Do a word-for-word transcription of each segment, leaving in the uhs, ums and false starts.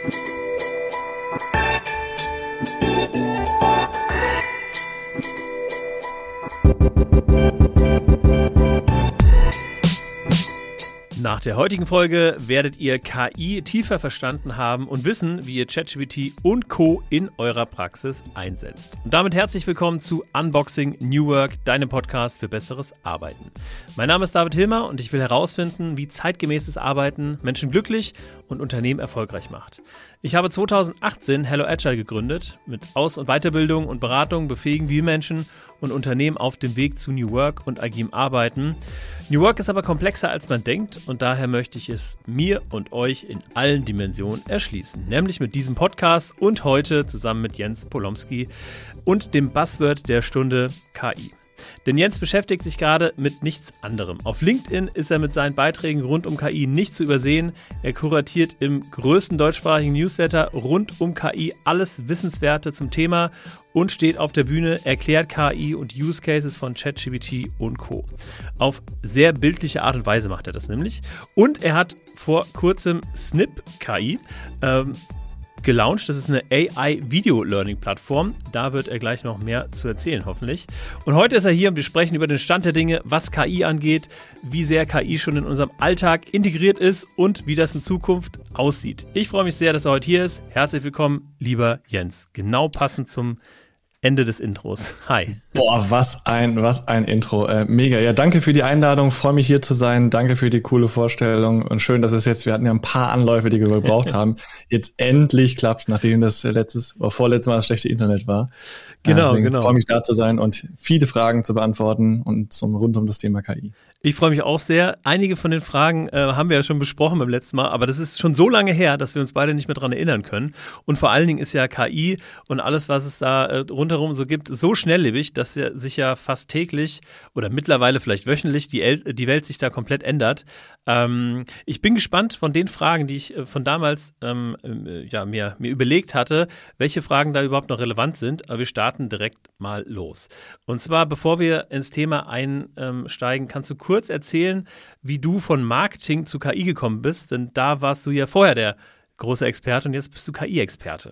Nach der heutigen Folge werdet ihr K I tiefer verstanden haben und wissen, wie ihr ChatGPT und Co. in eurer Praxis einsetzt. Und damit herzlich willkommen zu Unboxing New Work, deinem Podcast für besseres Arbeiten. Mein Name ist David Hilmer und ich will herausfinden, wie zeitgemäßes Arbeiten Menschen glücklich und Unternehmen erfolgreich macht. Ich habe zweitausendachtzehn Hello Agile gegründet. Mit Aus- und Weiterbildung und Beratung befähigen wir Menschen und Unternehmen auf dem Weg zu New Work und agilem Arbeiten. New Work ist aber komplexer, als man denkt, und daher möchte ich es mir und euch in allen Dimensionen erschließen. Nämlich mit diesem Podcast und heute zusammen mit Jens Polomski und dem Buzzword der Stunde K I. Denn Jens beschäftigt sich gerade mit nichts anderem. Auf LinkedIn ist er mit seinen Beiträgen rund um K I nicht zu übersehen. Er kuratiert im größten deutschsprachigen Newsletter rund um K I alles Wissenswerte zum Thema und steht auf der Bühne, erklärt K I und Use Cases von ChatGPT und Co. Auf sehr bildliche Art und Weise macht er das nämlich. Und er hat vor kurzem Snip K I ähm, gelauncht. Das ist eine A I-Video-Learning-Plattform. Da wird er gleich noch mehr zu erzählen, hoffentlich. Und heute ist er hier und wir sprechen über den Stand der Dinge, was K I angeht, wie sehr K I schon in unserem Alltag integriert ist und wie das in Zukunft aussieht. Ich freue mich sehr, dass er heute hier ist. Herzlich willkommen, lieber Jens. Genau passend zum Ende des Intros. Hi. Boah, was ein, was ein Intro. Äh, mega. Ja, danke für die Einladung. Freue mich hier zu sein. Danke für die coole Vorstellung. Und schön, dass es jetzt, wir hatten ja ein paar Anläufe, die wir gebraucht haben. Jetzt endlich klappt, nachdem das letztes oder vorletztes Mal das schlechte Internet war. Genau, äh, genau. Ich freue mich da zu sein und viele Fragen zu beantworten und zum rund um das Thema K I. Ich freue mich auch sehr. Einige von den Fragen äh, haben wir ja schon besprochen beim letzten Mal, aber das ist schon so lange her, dass wir uns beide nicht mehr dran erinnern können. Und vor allen Dingen ist ja K I und alles, was es da äh, rundherum so gibt, so schnelllebig, dass ja, sich ja fast täglich oder mittlerweile vielleicht wöchentlich die, El- die Welt sich da komplett ändert. Ähm, ich bin gespannt von den Fragen, die ich äh, von damals ähm, äh, ja, mir, mir überlegt hatte, welche Fragen da überhaupt noch relevant sind. Aber wir starten direkt mal los. Und zwar, bevor wir ins Thema einsteigen, kannst du kurz erzählen, wie du von Marketing zu K I gekommen bist, denn da warst du ja vorher der große Experte und jetzt bist du K I-Experte.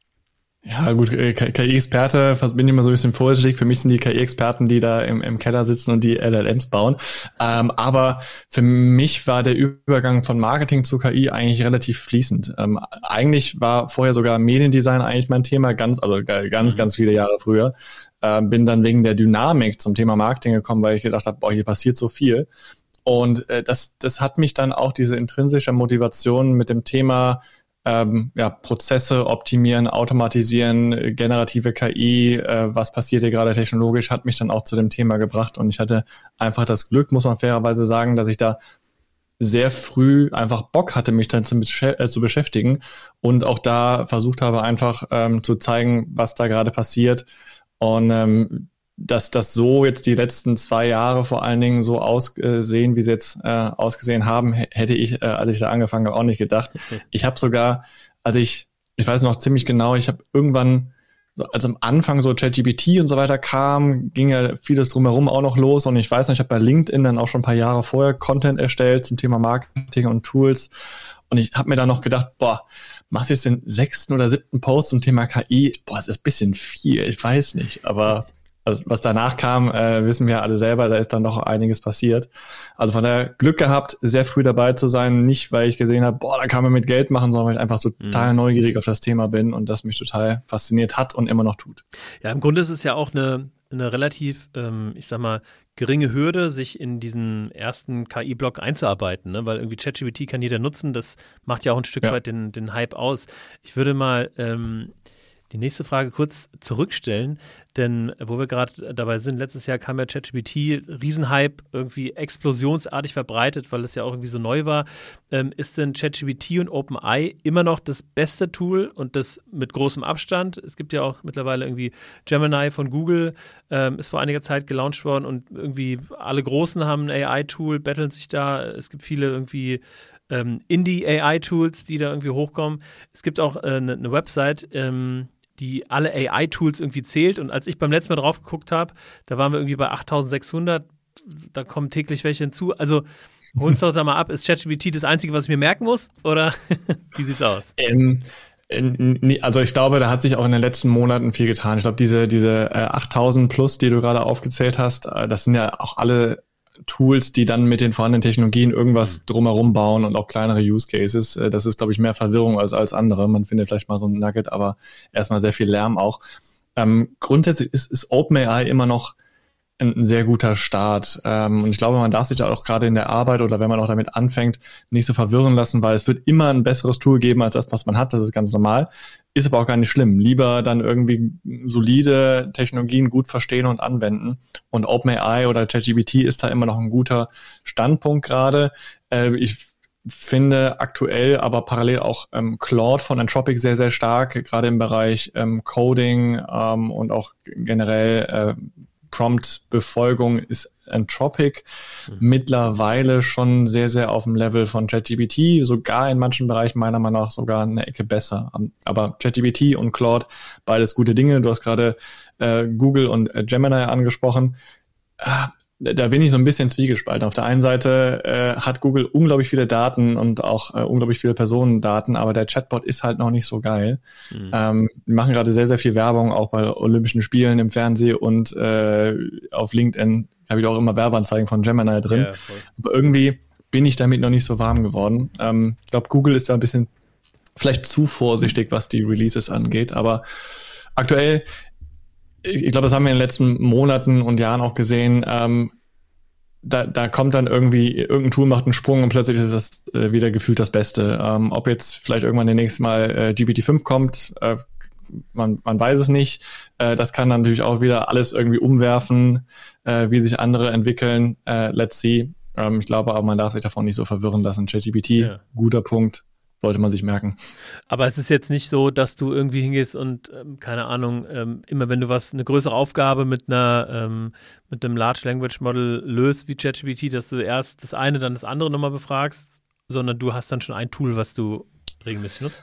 Ja, gut, K I-Experte, bin ich immer so ein bisschen vorsichtig. Für mich sind die K I-Experten, die da im, im Keller sitzen und die L L Ms bauen. Ähm, aber für mich war der Übergang von Marketing zu K I eigentlich relativ fließend. Ähm, eigentlich war vorher sogar Mediendesign eigentlich mein Thema, ganz, also ganz, Mhm. ganz viele Jahre früher. Ähm, bin dann wegen der Dynamik zum Thema Marketing gekommen, weil ich gedacht habe, boah, hier passiert so viel. Und äh, das, das hat mich dann auch diese intrinsische Motivation mit dem Thema Ähm, ja, Prozesse optimieren, automatisieren, äh, generative K I, äh, was passiert hier gerade technologisch, hat mich dann auch zu dem Thema gebracht. Und ich hatte einfach das Glück, muss man fairerweise sagen, dass ich da sehr früh einfach Bock hatte, mich dann zu, besch- äh, zu beschäftigen und auch da versucht habe, einfach ähm, zu zeigen, was da gerade passiert. Und ähm, dass das so jetzt die letzten zwei Jahre vor allen Dingen so aussehen, wie sie jetzt äh, ausgesehen haben, hätte ich, äh, als ich da angefangen habe, auch nicht gedacht. Ich habe sogar, also ich, ich weiß noch ziemlich genau, ich habe irgendwann, als am Anfang so ChatGPT und so weiter kam, ging ja vieles drumherum auch noch los und ich weiß noch, ich habe bei LinkedIn dann auch schon ein paar Jahre vorher Content erstellt zum Thema Marketing und Tools und ich habe mir dann noch gedacht, boah, machst du jetzt den sechsten oder siebten Post zum Thema K I? Boah, das ist ein bisschen viel, ich weiß nicht, aber also, was danach kam, äh, wissen wir alle selber, da ist dann noch einiges passiert. Also von daher Glück gehabt, sehr früh dabei zu sein, nicht weil ich gesehen habe, boah, da kann man mit Geld machen, sondern weil ich einfach so total Mhm. neugierig auf das Thema bin und das mich total fasziniert hat und immer noch tut. Ja, im Grunde ist es ja auch eine, eine relativ, ähm, ich sag mal, geringe Hürde, sich in diesen ersten K I-Block einzuarbeiten, ne? Weil irgendwie ChatGPT kann jeder nutzen, das macht ja auch ein Stück Ja. weit den, den Hype aus. Ich würde mal ähm, die nächste Frage kurz zurückstellen, denn wo wir gerade dabei sind, letztes Jahr kam ja ChatGPT, Riesenhype, irgendwie explosionsartig verbreitet, weil es ja auch irgendwie so neu war. Ähm, ist denn ChatGPT und OpenAI immer noch das beste Tool und das mit großem Abstand? Es gibt ja auch mittlerweile irgendwie Gemini von Google, ähm, ist vor einiger Zeit gelauncht worden und irgendwie alle Großen haben ein A I-Tool, betteln sich da. Es gibt viele irgendwie ähm, Indie-A I-Tools, die da irgendwie hochkommen. Es gibt auch eine äh, ne Website, ähm, die alle A I-Tools irgendwie zählt. Und als ich beim letzten Mal drauf geguckt habe, da waren wir irgendwie bei achttausendsechshundert. Da kommen täglich welche hinzu. Also hol uns doch da mal ab. Ist ChatGPT das Einzige, was ich mir merken muss? Oder wie sieht's aus? Ähm, Also ich glaube, da hat sich auch in den letzten Monaten viel getan. Ich glaube, diese diese äh, achttausend plus, die du gerade aufgezählt hast, äh, das sind ja auch alle Tools, die dann mit den vorhandenen Technologien irgendwas drumherum bauen und auch kleinere Use Cases. Äh, das ist, glaube ich, mehr Verwirrung als als andere. Man findet vielleicht mal so ein Nugget, aber erstmal sehr viel Lärm auch. Ähm, grundsätzlich ist, ist OpenAI immer noch ein sehr guter Start. Ähm, und ich glaube, man darf sich da auch gerade in der Arbeit oder wenn man auch damit anfängt, nicht so verwirren lassen, weil es wird immer ein besseres Tool geben als das, was man hat. Das ist ganz normal. Ist aber auch gar nicht schlimm. Lieber dann irgendwie solide Technologien gut verstehen und anwenden. Und OpenAI oder ChatGPT ist da immer noch ein guter Standpunkt gerade. Äh, ich finde aktuell aber parallel auch ähm, Claude von Anthropic sehr, sehr stark, gerade im Bereich ähm, Coding ähm, und auch generell äh, Prompt-Befolgung ist Anthropic mhm. mittlerweile schon sehr, sehr auf dem Level von ChatGPT, sogar in manchen Bereichen meiner Meinung nach sogar eine Ecke besser. Aber ChatGPT und Claude, beides gute Dinge. Du hast gerade äh, Google und äh, Gemini angesprochen. Ah, da bin ich so ein bisschen zwiegespalten. Auf der einen Seite äh, hat Google unglaublich viele Daten und auch äh, unglaublich viele Personendaten, aber der Chatbot ist halt noch nicht so geil. Mhm. Ähm, wir machen gerade sehr, sehr viel Werbung, auch bei Olympischen Spielen im Fernsehen und äh, auf LinkedIn habe ich auch immer Werbeanzeigen von Gemini drin. Ja, aber irgendwie bin ich damit noch nicht so warm geworden. Ähm, ich glaube, Google ist da ein bisschen vielleicht zu vorsichtig, was die Releases angeht, aber aktuell ich glaube, das haben wir in den letzten Monaten und Jahren auch gesehen. Ähm, da, da kommt dann irgendwie, irgendein Tool macht einen Sprung und plötzlich ist das äh, wieder gefühlt das Beste. Ähm, ob jetzt vielleicht irgendwann demnächst mal äh, G P T fünf kommt, äh, man, man weiß es nicht. Äh, das kann dann natürlich auch wieder alles irgendwie umwerfen, äh, wie sich andere entwickeln. Äh, let's see. Ähm, ich glaube aber, man darf sich davon nicht so verwirren lassen. ChatGPT, ja. Guter Punkt. Sollte man sich merken. Aber es ist jetzt nicht so, dass du irgendwie hingehst und, ähm, keine Ahnung, ähm, immer wenn du was, eine größere Aufgabe mit einer, ähm, mit einem Large Language Model löst wie ChatGPT, dass du erst das eine, dann das andere nochmal befragst, sondern du hast dann schon ein Tool, was du regelmäßig nutzt?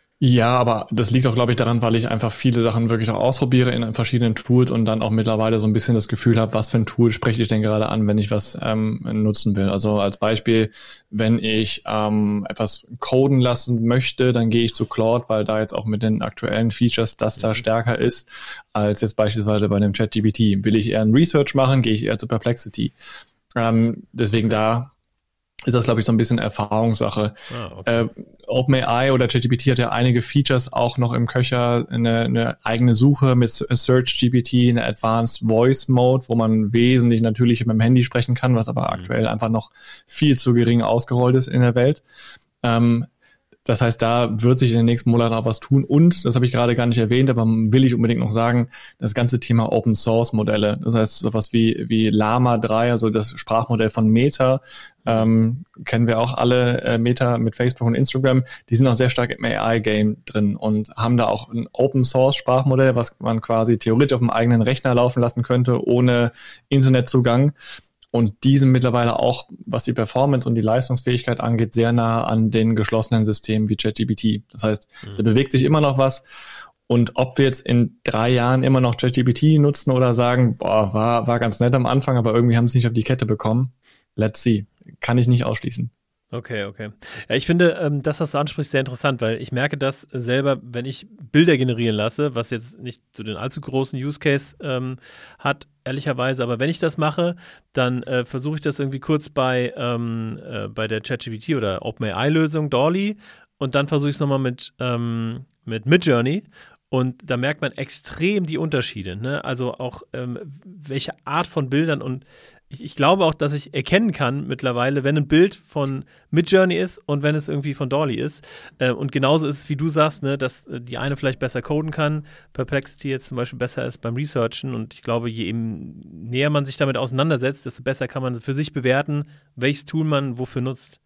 Ja, aber das liegt auch, glaube ich, daran, weil ich einfach viele Sachen wirklich auch ausprobiere in verschiedenen Tools und dann auch mittlerweile so ein bisschen das Gefühl habe, was für ein Tool spreche ich denn gerade an, wenn ich was ähm, nutzen will. Also als Beispiel, wenn ich ähm, etwas coden lassen möchte, dann gehe ich zu Claude, weil da jetzt auch mit den aktuellen Features das da stärker ist, als jetzt beispielsweise bei einem ChatGPT. Will ich eher ein Research machen, gehe ich eher zu Perplexity. Ähm, deswegen da ist das, glaube ich, so ein bisschen Erfahrungssache. Ah, okay. äh, OpenAI oder ChatGPT hat ja einige Features auch noch im Köcher, eine, eine eigene Suche mit SearchGPT, eine Advanced Voice Mode, wo man wesentlich natürlich mit dem Handy sprechen kann, was aber mhm. aktuell einfach noch viel zu gering ausgerollt ist in der Welt. Ähm, Das heißt, da wird sich in den nächsten Monaten auch was tun. Und, das habe ich gerade gar nicht erwähnt, aber will ich unbedingt noch sagen, das ganze Thema Open Source Modelle. Das heißt, sowas wie, wie Llama drei, also das Sprachmodell von Meta, ähm, kennen wir auch alle, äh, Meta mit Facebook und Instagram, die sind auch sehr stark im A I-Game drin und haben da auch ein Open Source Sprachmodell, was man quasi theoretisch auf dem eigenen Rechner laufen lassen könnte, ohne Internetzugang. Und die sind mittlerweile auch, was die Performance und die Leistungsfähigkeit angeht, sehr nah an den geschlossenen Systemen wie ChatGPT. Das heißt, mhm. da bewegt sich immer noch was. Und ob wir jetzt in drei Jahren immer noch ChatGPT nutzen oder sagen, boah, war, war ganz nett am Anfang, aber irgendwie haben sie es nicht auf die Kette bekommen. Let's see. Kann ich nicht ausschließen. Okay, okay. Ja, ich finde, ähm, das, was du ansprichst, sehr interessant, weil ich merke das selber, wenn ich Bilder generieren lasse, was jetzt nicht so den allzu großen Use Case ähm, hat, ehrlicherweise, aber wenn ich das mache, dann äh, versuche ich das irgendwie kurz bei, ähm, äh, bei der ChatGPT oder OpenAI-Lösung, Dolly, und dann versuche ich es nochmal mit, ähm, mit Midjourney. Und da merkt man extrem die Unterschiede, ne? Also auch ähm, welche Art von Bildern, und ich, ich glaube auch, dass ich erkennen kann mittlerweile, wenn ein Bild von Midjourney ist und wenn es irgendwie von Dolly ist. Äh, und genauso ist es, wie du sagst, ne, dass äh, die eine vielleicht besser coden kann, Perplexity jetzt zum Beispiel besser ist beim Researchen. Und ich glaube, je eben näher man sich damit auseinandersetzt, desto besser kann man für sich bewerten, welches Tool man wofür nutzt.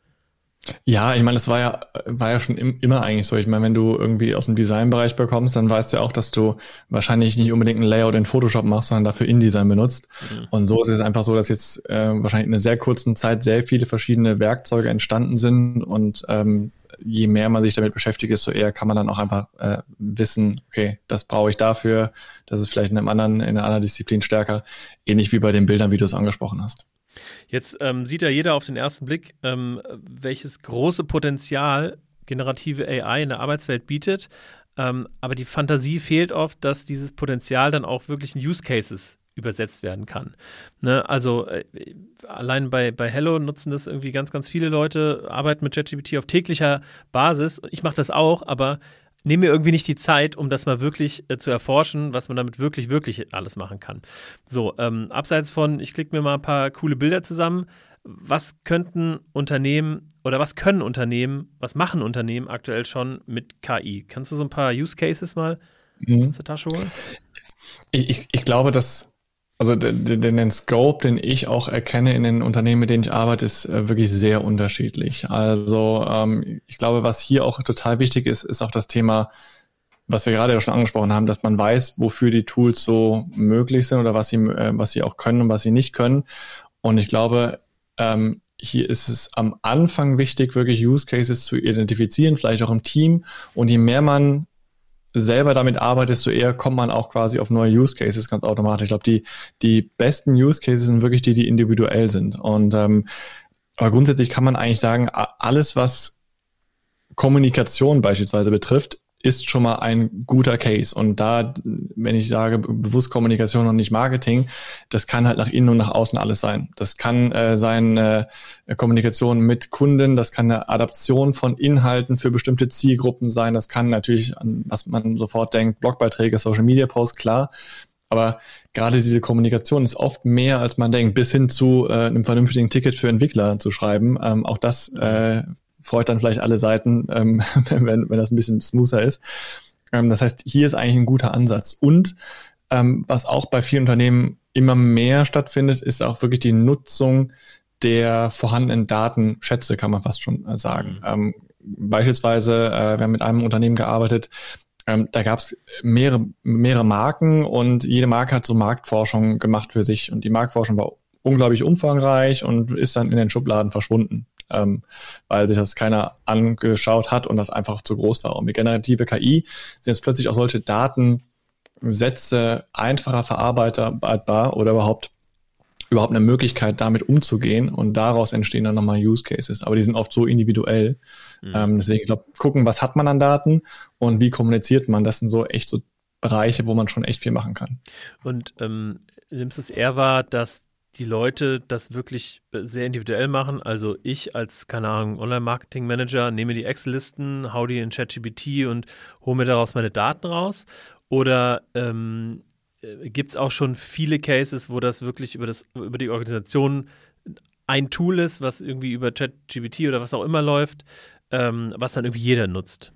Ja, ich meine, das war ja war ja schon im, immer eigentlich so. Ich meine, wenn du irgendwie aus dem Designbereich bekommst, dann weißt du ja auch, dass du wahrscheinlich nicht unbedingt ein Layout in Photoshop machst, sondern dafür InDesign benutzt. Mhm. Und so ist es einfach so, dass jetzt äh, wahrscheinlich in einer sehr kurzen Zeit sehr viele verschiedene Werkzeuge entstanden sind. Und ähm, je mehr man sich damit beschäftigt, desto eher kann man dann auch einfach äh, wissen, okay, das brauche ich dafür, das ist vielleicht in einem anderen, in einer anderen Disziplin stärker. Ähnlich wie bei den Bildern, wie du es angesprochen hast. Jetzt ähm, sieht ja jeder auf den ersten Blick, ähm, welches große Potenzial generative A I in der Arbeitswelt bietet. Ähm, aber die Fantasie fehlt oft, dass dieses Potenzial dann auch wirklich in Use Cases übersetzt werden kann. Ne? Also äh, allein bei, bei Hello nutzen das irgendwie ganz, ganz viele Leute, arbeiten mit ChatGPT auf täglicher Basis. Ich mache das auch, aber nehme mir irgendwie nicht die Zeit, um das mal wirklich äh, zu erforschen, was man damit wirklich, wirklich alles machen kann. So, ähm, abseits von, ich klicke mir mal ein paar coole Bilder zusammen, was könnten Unternehmen oder was können Unternehmen, was machen Unternehmen aktuell schon mit K I? Kannst du so ein paar Use Cases mal mhm. aus der Tasche holen? Ich, ich, ich glaube, dass, also den, den Scope, den ich auch erkenne in den Unternehmen, mit denen ich arbeite, ist äh, wirklich sehr unterschiedlich. Also ähm, ich glaube, was hier auch total wichtig ist, ist auch das Thema, was wir gerade ja schon angesprochen haben, dass man weiß, wofür die Tools so möglich sind oder was sie, äh, was sie auch können und was sie nicht können. Und ich glaube, ähm, hier ist es am Anfang wichtig, wirklich Use Cases zu identifizieren, vielleicht auch im Team. Und je mehr man selber damit arbeitet, desto eher kommt man auch quasi auf neue Use Cases ganz automatisch. Ich glaube, die die besten Use Cases sind wirklich die, die individuell sind. Und ähm, aber grundsätzlich kann man eigentlich sagen, alles, was Kommunikation beispielsweise betrifft, ist schon mal ein guter Case. Und da, wenn ich sage, bewusst Kommunikation und nicht Marketing, das kann halt nach innen und nach außen alles sein. Das kann äh, sein äh, Kommunikation mit Kunden, das kann eine Adaption von Inhalten für bestimmte Zielgruppen sein, das kann natürlich, an was man sofort denkt, Blogbeiträge, Social Media Posts, klar. Aber gerade diese Kommunikation ist oft mehr, als man denkt, bis hin zu äh, einem vernünftigen Ticket für Entwickler zu schreiben. Ähm, auch das äh, freut dann vielleicht alle Seiten, ähm, wenn, wenn das ein bisschen smoother ist. Ähm, das heißt, hier ist eigentlich ein guter Ansatz. Und ähm, was auch bei vielen Unternehmen immer mehr stattfindet, ist auch wirklich die Nutzung der vorhandenen Datenschätze, kann man fast schon sagen. Mhm. Ähm, beispielsweise, äh, wir haben mit einem Unternehmen gearbeitet, ähm, da gab es mehrere, mehrere Marken und jede Marke hat so Marktforschung gemacht für sich. Und die Marktforschung war unglaublich umfangreich und ist dann in den Schubladen verschwunden. Ähm, weil sich das keiner angeschaut hat und das einfach zu groß war. Und mit generative K I sind jetzt plötzlich auch solche Datensätze einfacher verarbeitbar oder überhaupt überhaupt eine Möglichkeit, damit umzugehen, und daraus entstehen dann nochmal Use Cases. Aber die sind oft so individuell. Mhm. Ähm, deswegen, ich glaube, gucken, was hat man an Daten und wie kommuniziert man, das sind so echt so Bereiche, wo man schon echt viel machen kann. Und ähm, nimmst du es eher wahr, dass die Leute das wirklich sehr individuell machen? Also ich als, keine Ahnung, Online-Marketing-Manager nehme die Excel-Listen, hau die in ChatGPT und hole mir daraus meine Daten raus? Oder ähm, gibt es auch schon viele Cases, wo das wirklich über, das, über die Organisation ein Tool ist, was irgendwie über ChatGPT oder was auch immer läuft, ähm, was dann irgendwie jeder nutzt?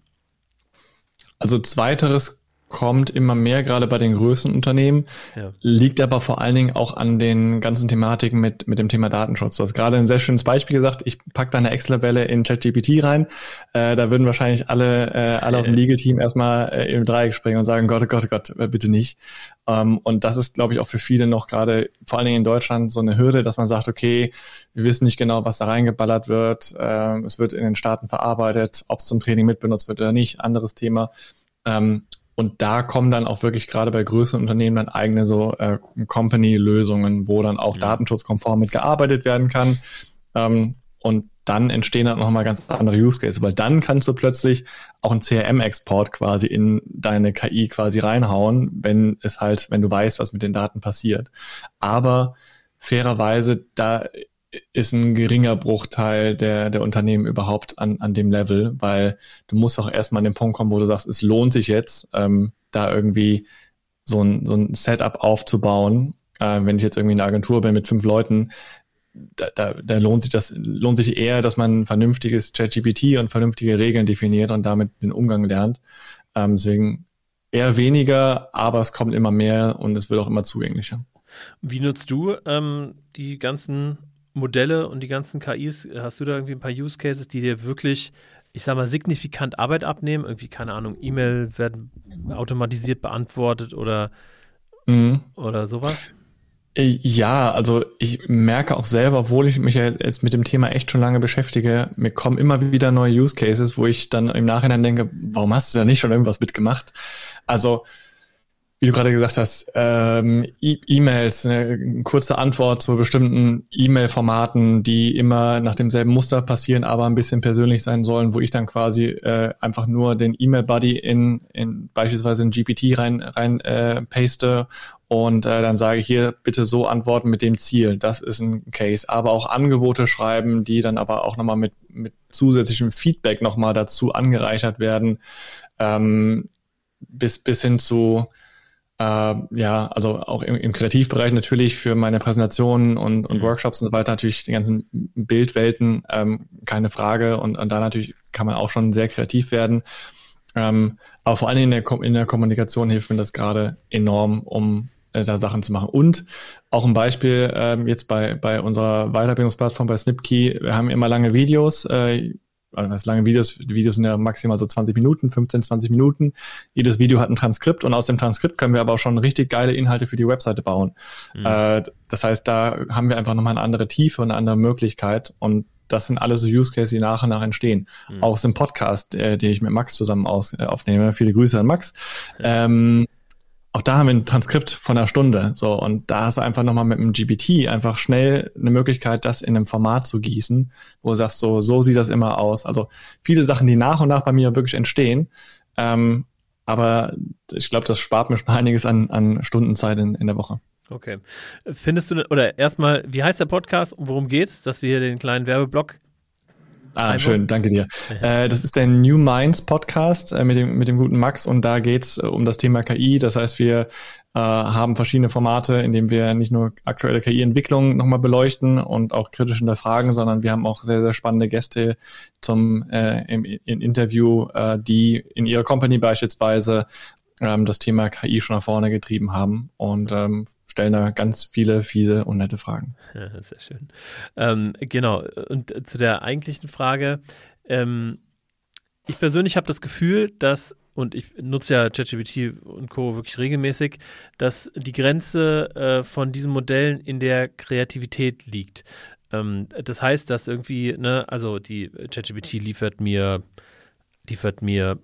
Also zweiteres kommt immer mehr, gerade bei den größeren Unternehmen, ja. Liegt aber vor allen Dingen auch an den ganzen Thematiken mit mit dem Thema Datenschutz. Du hast gerade ein sehr schönes Beispiel gesagt, ich packe da eine Excel-Tabelle in ChatGPT rein, äh, da würden wahrscheinlich alle äh, alle aus dem Legal-Team erstmal äh, im Dreieck springen und sagen, Gott, Gott, Gott, bitte nicht. Um, und das ist, glaube ich, auch für viele noch gerade, vor allen Dingen in Deutschland, so eine Hürde, dass man sagt, okay, wir wissen nicht genau, was da reingeballert wird, äh, es wird in den Staaten verarbeitet, ob es zum Training mitbenutzt wird oder nicht, anderes Thema. Ähm, Und da kommen dann auch wirklich gerade bei größeren Unternehmen dann eigene so äh, Company-Lösungen, wo dann auch ja. datenschutzkonform mitgearbeitet werden kann. Ähm, und dann entstehen dann nochmal ganz andere Use Cases, weil dann kannst du plötzlich auch einen C R M-Export quasi in deine K I quasi reinhauen, wenn es halt, wenn du weißt, was mit den Daten passiert. Aber fairerweise, da ist ein geringer Bruchteil der der Unternehmen überhaupt an an dem Level, weil du musst auch erstmal an den Punkt kommen, wo du sagst, es lohnt sich jetzt, ähm, da irgendwie so ein so ein Setup aufzubauen. Äh, wenn ich jetzt irgendwie in einer Agentur bin mit fünf Leuten, da, da, da lohnt sich das lohnt sich eher, dass man ein vernünftiges ChatGPT und vernünftige Regeln definiert und damit den Umgang lernt. Ähm, deswegen eher weniger, aber es kommt immer mehr und es wird auch immer zugänglicher. Wie nutzt du ähm, die ganzen Modelle und die ganzen K Is? Hast du da irgendwie ein paar Use Cases, die dir wirklich, ich sag mal, signifikant Arbeit abnehmen? Irgendwie, keine Ahnung, E-Mail werden automatisiert beantwortet oder, mhm. oder sowas? Ja, also ich merke auch selber, obwohl ich mich ja jetzt mit dem Thema echt schon lange beschäftige, mir kommen immer wieder neue Use Cases, wo ich dann im Nachhinein denke, warum hast du da nicht schon irgendwas mitgemacht? Also wie du gerade gesagt hast, ähm, e- E-Mails, eine kurze Antwort zu bestimmten E-Mail-Formaten, die immer nach demselben Muster passieren, aber ein bisschen persönlich sein sollen, wo ich dann quasi äh, einfach nur den E-Mail-Buddy in, in beispielsweise in G P T rein, rein äh, paste und äh, dann sage ich hier bitte so antworten mit dem Ziel. Das ist ein Case. Aber auch Angebote schreiben, die dann aber auch nochmal mit, mit zusätzlichem Feedback nochmal dazu angereichert werden, ähm, bis, bis hin zu Äh, ja, also auch im, im Kreativbereich natürlich für meine Präsentationen und, und Workshops und so weiter natürlich die ganzen Bildwelten, ähm, keine Frage. Und, und da natürlich kann man auch schon sehr kreativ werden. Ähm, aber vor allem in der, in der Kommunikation hilft mir das gerade enorm, um äh, da Sachen zu machen. Und auch ein Beispiel ähm, jetzt bei, bei unserer Weiterbildungsplattform bei Snipkey, wir haben immer lange Videos, äh, also das lange Videos, die Videos sind ja maximal so zwanzig Minuten, fünfzehn, zwanzig Minuten. Jedes Video hat ein Transkript und aus dem Transkript können wir aber auch schon richtig geile Inhalte für die Webseite bauen. Mhm. Äh, das heißt, da haben wir einfach nochmal eine andere Tiefe und eine andere Möglichkeit und das sind alles so Use Cases, die nach und nach entstehen. Mhm. Auch im Podcast, äh, den ich mit Max zusammen aus, äh, aufnehme. Viele Grüße an Max. Ja. Ähm, Auch da haben wir ein Transkript von einer Stunde. So, und da hast du einfach nochmal mit dem G P T einfach schnell eine Möglichkeit, das in einem Format zu gießen, wo du sagst, so, so sieht das immer aus. Also viele Sachen, die nach und nach bei mir wirklich entstehen. Ähm, aber ich glaube, das spart mir schon einiges an, an Stundenzeit in, in der Woche. Okay. Findest du, oder erstmal, wie heißt der Podcast und worum geht's, dass wir hier den kleinen Werbeblock Ah, Einmal. Schön, danke dir. Äh, das ist der New Minds Podcast äh, mit dem mit dem guten Max und da geht's äh, um das Thema K I. Das heißt, wir äh, haben verschiedene Formate, in denen wir nicht nur aktuelle K I-Entwicklung nochmal beleuchten und auch kritisch hinterfragen, sondern wir haben auch sehr, sehr spannende Gäste zum äh, im, im Interview, äh, die in ihrer Company beispielsweise ähm, das Thema K I schon nach vorne getrieben haben und ähm, stellen da ganz viele fiese und nette Fragen. Ja, sehr schön. Ähm, genau, und zu der eigentlichen Frage, ähm, ich persönlich habe das Gefühl, dass, und ich nutze ja ChatGPT und Co. wirklich regelmäßig, dass die Grenze äh, von diesen Modellen in der Kreativität liegt. Ähm, das heißt, dass irgendwie, ne, also die ChatGPT liefert mir, liefert mir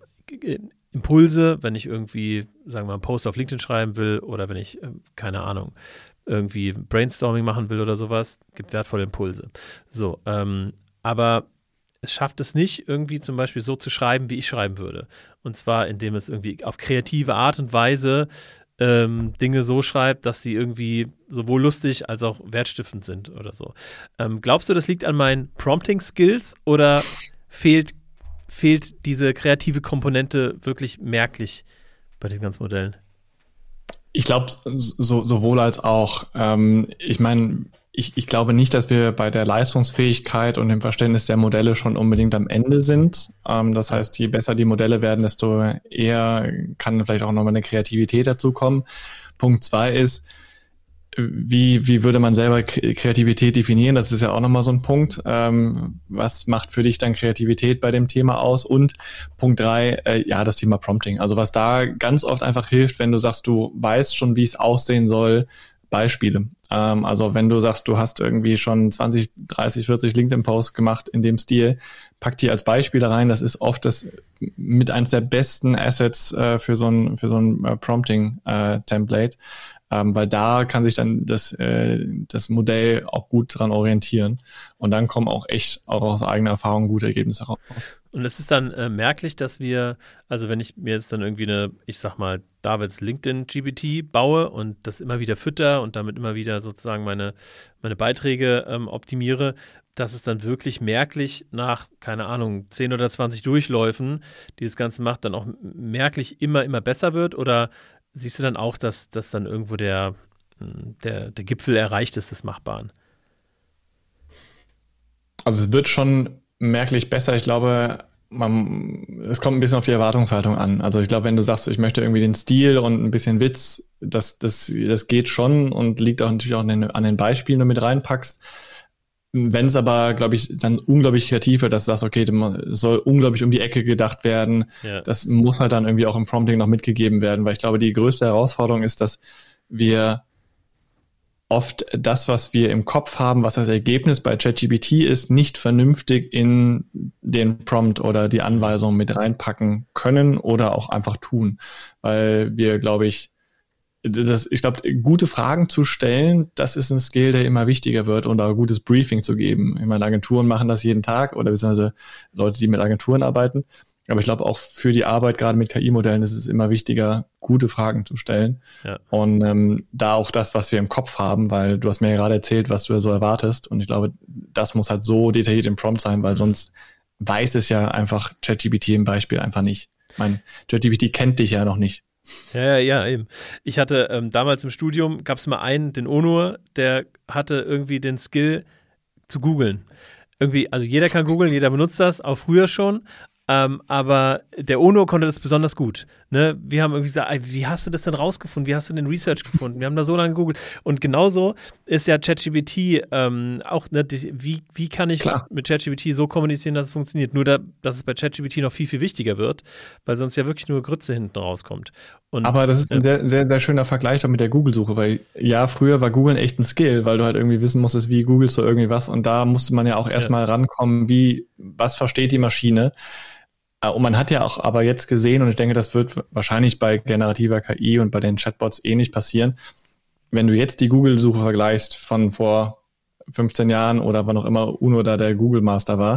Impulse, wenn ich irgendwie, sagen wir mal, einen Post auf LinkedIn schreiben will oder wenn ich, keine Ahnung, irgendwie Brainstorming machen will oder sowas, gibt wertvolle Impulse. So, ähm, aber es schafft es nicht, irgendwie zum Beispiel so zu schreiben, wie ich schreiben würde. Und zwar, indem es irgendwie auf kreative Art und Weise ähm, Dinge so schreibt, dass sie irgendwie sowohl lustig als auch wertstiftend sind oder so. Ähm, glaubst du, das liegt an meinen Prompting-Skills oder fehlt fehlt diese kreative Komponente wirklich merklich bei diesen ganzen Modellen? Ich glaube, so, sowohl als auch. Ähm, ich meine, ich, ich glaube nicht, dass wir bei der Leistungsfähigkeit und dem Verständnis der Modelle schon unbedingt am Ende sind. Ähm, das heißt, je besser die Modelle werden, desto eher kann vielleicht auch nochmal eine Kreativität dazukommen. Punkt zwei ist, Wie, wie würde man selber Kreativität definieren? Das ist ja auch nochmal so ein Punkt. Ähm, was macht für dich dann Kreativität bei dem Thema aus? Und Punkt drei, äh, ja, das Thema Prompting. Also was da ganz oft einfach hilft, wenn du sagst, du weißt schon, wie es aussehen soll, Beispiele. Ähm, also wenn du sagst, du hast irgendwie schon zwanzig, dreißig, vierzig LinkedIn-Posts gemacht in dem Stil, pack die als Beispiele rein. Das ist oft das mit eines der besten Assets äh, für so ein, für so ein äh, Prompting-Template. Ähm, weil da kann sich dann das, äh, das Modell auch gut dran orientieren und dann kommen auch echt auch aus eigener Erfahrung gute Ergebnisse raus. Und es ist dann äh, merklich, dass wir, also wenn ich mir jetzt dann irgendwie eine, ich sag mal, Davids LinkedIn-G P T baue und das immer wieder fütter und damit immer wieder sozusagen meine, meine Beiträge ähm, optimiere, dass es dann wirklich merklich nach, keine Ahnung, zehn oder zwanzig Durchläufen, die das Ganze macht, dann auch merklich immer, immer besser wird? Oder siehst du dann auch, dass, dass dann irgendwo der, der, der Gipfel erreicht ist des Machbaren? Also es wird schon merklich besser. Ich glaube, man, es kommt ein bisschen auf die Erwartungshaltung an. Also ich glaube, wenn du sagst, ich möchte irgendwie den Stil und ein bisschen Witz, das, das, das geht schon und liegt auch natürlich auch an den, an den Beispielen, die du mit reinpackst. Wenn es aber, glaube ich, dann unglaublich kreativ wird, dass du sagst, okay, es soll unglaublich um die Ecke gedacht werden. Ja. Das muss halt dann irgendwie auch im Prompting noch mitgegeben werden, weil ich glaube, die größte Herausforderung ist, dass wir oft das, was wir im Kopf haben, was das Ergebnis bei ChatGPT ist, nicht vernünftig in den Prompt oder die Anweisung mit reinpacken können oder auch einfach tun, weil wir, glaube ich, das, ich glaube, gute Fragen zu stellen, das ist ein Skill, der immer wichtiger wird und auch ein gutes Briefing zu geben. Ich meine, Agenturen machen das jeden Tag oder beziehungsweise Leute, die mit Agenturen arbeiten. Aber ich glaube, auch für die Arbeit, gerade mit K I-Modellen, ist es immer wichtiger, gute Fragen zu stellen. Ja. Und ähm, da auch das, was wir im Kopf haben, weil du hast mir ja gerade erzählt, was du so erwartest. Und ich glaube, das muss halt so detailliert im Prompt sein, weil sonst weiß es ja einfach ChatGPT im Beispiel einfach nicht. Ich meine, ChatGPT kennt dich ja noch nicht. Ja, ja, ja, eben. Ich hatte ähm, damals im Studium, gab es mal einen, den Onur, der hatte irgendwie den Skill zu googeln. Irgendwie, also jeder kann googeln, jeder benutzt das, auch früher schon. Ähm, aber der Onur konnte das besonders gut. Ne? Wir haben irgendwie gesagt, wie hast du das denn rausgefunden? Wie hast du den Research gefunden? Wir haben da so lange gegoogelt. Und genauso ist ja ChatGPT ähm, auch, ne, die, wie, wie kann ich Klar. mit ChatGPT so kommunizieren, dass es funktioniert? Nur, da, dass es bei ChatGPT noch viel, viel wichtiger wird, weil sonst ja wirklich nur Grütze hinten rauskommt. Und, aber das ist ein äh, sehr, sehr, sehr schöner Vergleich mit der Google-Suche, weil ja, früher war Google echt ein Skill, weil du halt irgendwie wissen musstest, wie googelst du irgendwie was und da musste man ja auch erstmal ja. rankommen, wie, was versteht die Maschine? Und man hat ja auch aber jetzt gesehen, und ich denke, das wird wahrscheinlich bei generativer K I und bei den Chatbots ähnlich passieren, wenn du jetzt die Google-Suche vergleichst von vor fünfzehn Jahren oder wann auch immer Uno da der Google-Master war,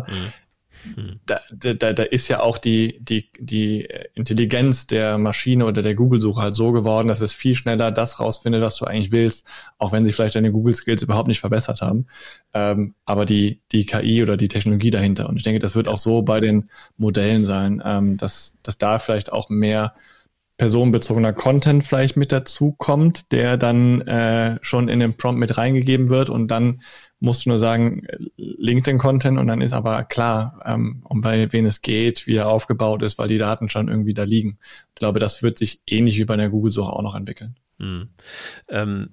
mhm. da, da, da ist ja auch die, die, die Intelligenz der Maschine oder der Google-Suche halt so geworden, dass es viel schneller das rausfindet, was du eigentlich willst, auch wenn sich vielleicht deine Google-Skills überhaupt nicht verbessert haben. Ähm, aber die, die K I oder die Technologie dahinter. Und ich denke, das wird auch so bei den Modellen sein, ähm, dass, dass da vielleicht auch mehr personenbezogener Content vielleicht mit dazu kommt, der dann äh, schon in den Prompt mit reingegeben wird und dann musst du nur sagen, LinkedIn-Content und dann ist aber klar, ähm, um bei wen es geht, wie er aufgebaut ist, weil die Daten schon irgendwie da liegen. Ich glaube, das wird sich ähnlich wie bei der Google-Suche auch noch entwickeln. Mhm. Ähm,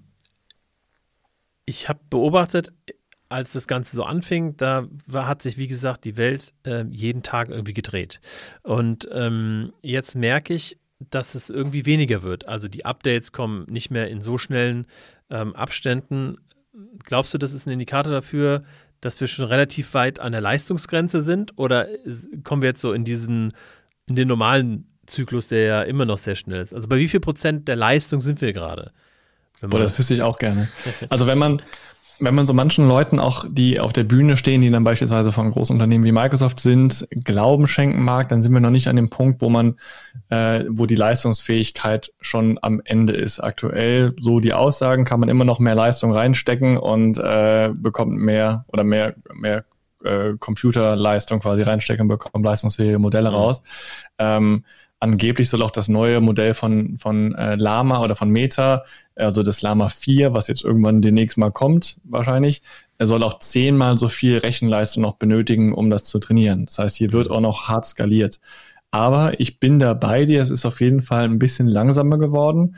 ich habe beobachtet, als das Ganze so anfing, da war, hat sich, wie gesagt, die Welt äh, jeden Tag irgendwie gedreht. Und ähm, jetzt merke ich, dass es irgendwie weniger wird. Also die Updates kommen nicht mehr in so schnellen ähm, Abständen. Glaubst du, das ist ein Indikator dafür, dass wir schon relativ weit an der Leistungsgrenze sind? Oder kommen wir jetzt so in diesen, in den normalen Zyklus, der ja immer noch sehr schnell ist? Also bei wie viel Prozent der Leistung sind wir gerade? Boah, das wüsste ich auch gerne. Also wenn man, wenn man so manchen Leuten auch, die auf der Bühne stehen, die dann beispielsweise von Großunternehmen wie Microsoft sind, Glauben schenken mag, dann sind wir noch nicht an dem Punkt, wo man, äh, wo die Leistungsfähigkeit schon am Ende ist. Aktuell, so die Aussagen, kann man immer noch mehr Leistung reinstecken und äh, bekommt mehr oder mehr, mehr äh, Computerleistung quasi reinstecken und bekommt leistungsfähige Modelle mhm. raus. Ähm, Angeblich soll auch das neue Modell von von äh, Llama oder von Meta, also das Llama vier, was jetzt irgendwann demnächst mal kommt, wahrscheinlich, er soll auch zehnmal so viel Rechenleistung noch benötigen, um das zu trainieren. Das heißt, hier wird auch noch hart skaliert. Aber ich bin da bei dir, es ist auf jeden Fall ein bisschen langsamer geworden,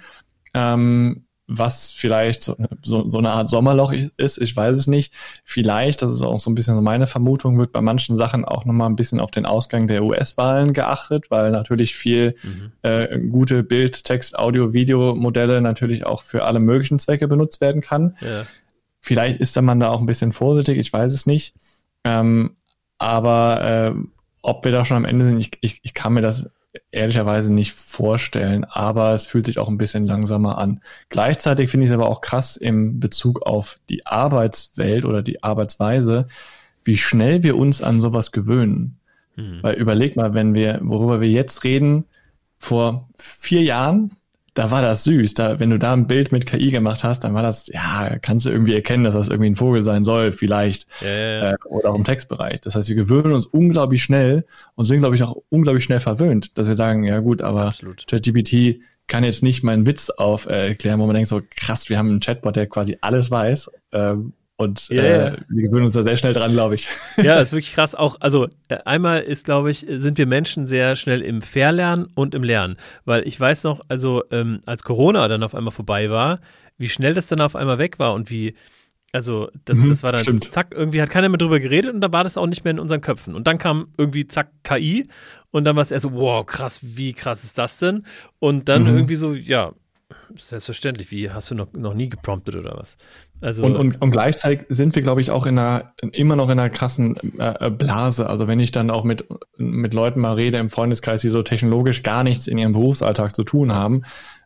ähm, was vielleicht so, so, so eine Art Sommerloch ist, ich weiß es nicht. Vielleicht, das ist auch so ein bisschen so meine Vermutung, wird bei manchen Sachen auch nochmal ein bisschen auf den Ausgang der U S-Wahlen geachtet, weil natürlich viel mhm. äh, gute Bild-, Text-, Audio-, Video-Modelle natürlich auch für alle möglichen Zwecke benutzt werden kann. Ja. Vielleicht ist man da auch ein bisschen vorsichtig, ich weiß es nicht. Ähm, aber äh, ob wir da schon am Ende sind, ich, ich, ich kann mir das ehrlicherweise nicht vorstellen, aber es fühlt sich auch ein bisschen langsamer an. Gleichzeitig finde ich es aber auch krass im Bezug auf die Arbeitswelt oder die Arbeitsweise, wie schnell wir uns an sowas gewöhnen. Mhm. Weil überleg mal, wenn wir, worüber wir jetzt reden, vor vier Jahren, da war das süß. Da, wenn du da ein Bild mit K I gemacht hast, dann war das, ja, kannst du irgendwie erkennen, dass das irgendwie ein Vogel sein soll, vielleicht. Ja, ja, ja. Äh, oder auch im Textbereich. Das heißt, wir gewöhnen uns unglaublich schnell und sind, glaube ich, auch unglaublich schnell verwöhnt, dass wir sagen, ja gut, aber ChatGPT kann jetzt nicht meinen Witz auf äh, erklären, wo man denkt so, krass, wir haben einen Chatbot, der quasi alles weiß. Ähm, Und yeah. äh, wir gewöhnen uns da sehr schnell dran, glaube ich. Ja, ist wirklich krass. Auch, also äh, einmal ist, glaube ich, sind wir Menschen sehr schnell im Verlernen und im Lernen. Weil ich weiß noch, also ähm, als Corona dann auf einmal vorbei war, wie schnell das dann auf einmal weg war und wie, also das, mhm, das war dann stimmt. Zack, irgendwie hat keiner mehr drüber geredet und dann war das auch nicht mehr in unseren Köpfen. Und dann kam irgendwie zack K I und dann war es eher so, wow, krass, wie krass ist das denn? Und dann mhm. irgendwie so, ja, selbstverständlich, wie hast du noch, noch nie gepromptet oder was? Also und, und, und gleichzeitig sind wir, glaube ich, auch in einer, immer noch in einer krassen äh, Blase. Also wenn ich dann auch mit, mit Leuten mal rede im Freundeskreis, die so technologisch gar nichts in ihrem Berufsalltag zu tun haben,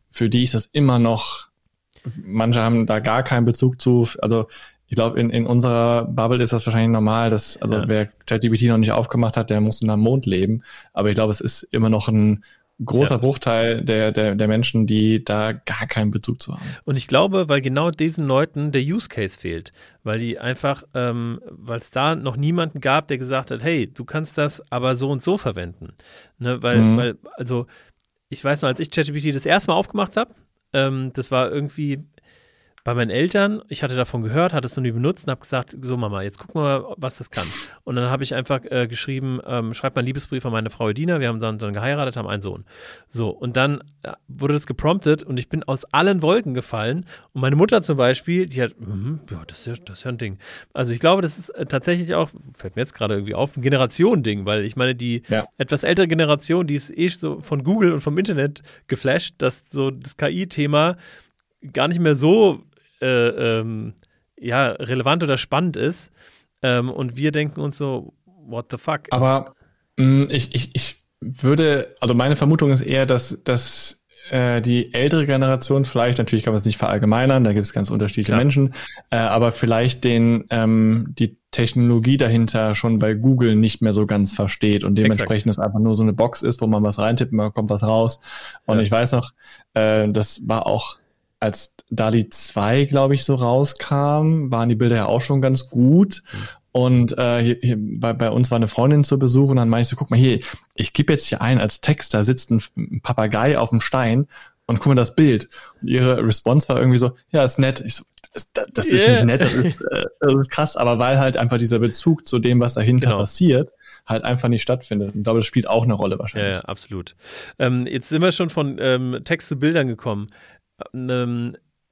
für die ist das immer noch, manche haben da gar keinen Bezug zu, also ich glaube, in, in unserer Bubble ist das wahrscheinlich normal, dass, also ja. wer ChatGPT noch nicht aufgemacht hat, der muss am Mond leben. Aber ich glaube, es ist immer noch ein großer ja. Bruchteil der, der, der Menschen, die da gar keinen Bezug zu haben. Und ich glaube, weil genau diesen Leuten der Use Case fehlt. Weil die einfach, ähm, weil es da noch niemanden gab, der gesagt hat, hey, du kannst das aber so und so verwenden. Ne, weil, mhm. weil, also, ich weiß noch, als ich ChatGPT das erste Mal aufgemacht habe, ähm, das war irgendwie bei meinen Eltern, ich hatte davon gehört, hatte es noch nie benutzt und habe gesagt, so Mama, jetzt guck mal, was das kann. Und dann habe ich einfach äh, geschrieben, ähm, schreib mal einen Liebesbrief an meine Frau Edina, wir haben dann, dann geheiratet, haben einen Sohn. So, und dann äh, wurde das gepromptet und ich bin aus allen Wolken gefallen und meine Mutter zum Beispiel, die hat, mm, ja, das ist ja, das ist ja ein Ding. Also ich glaube, das ist äh, tatsächlich auch, fällt mir jetzt gerade irgendwie auf, ein Generationending, weil ich meine, die ja. etwas ältere Generation, die ist eh so von Google und vom Internet geflasht, dass so das K I-Thema gar nicht mehr so Äh, ähm, ja, relevant oder spannend ist. Ähm, und wir denken uns so, what the fuck? Aber mh, ich, ich, ich würde, also meine Vermutung ist eher, dass, dass äh, die ältere Generation, vielleicht, natürlich kann man es nicht verallgemeinern, da gibt es ganz unterschiedliche Klar. Menschen, äh, aber vielleicht den ähm, die Technologie dahinter schon bei Google nicht mehr so ganz versteht und dementsprechend es einfach nur so eine Box ist, wo man was reintippt, man kommt was raus. Und ja. ich weiß noch, äh, das war auch als DALL-E zwei, glaube ich, so rauskam, waren die Bilder ja auch schon ganz gut. Mhm. Und äh, hier, hier, bei, bei uns war eine Freundin zu Besuch und dann meinte ich so, guck mal hier, ich gebe jetzt hier ein, als Text, da sitzt ein, ein Papagei auf dem Stein und guck mal das Bild. Und ihre Response war irgendwie so, ja, ist nett. Ich so, das, das, das ist yeah. nicht nett, das ist, äh, das ist krass, aber weil halt einfach dieser Bezug zu dem, was dahinter genau. passiert, halt einfach nicht stattfindet. Und ich glaube, das spielt auch eine Rolle wahrscheinlich. Ja, ja absolut. Ähm, jetzt sind wir schon von ähm, Text zu Bildern gekommen. Ähm,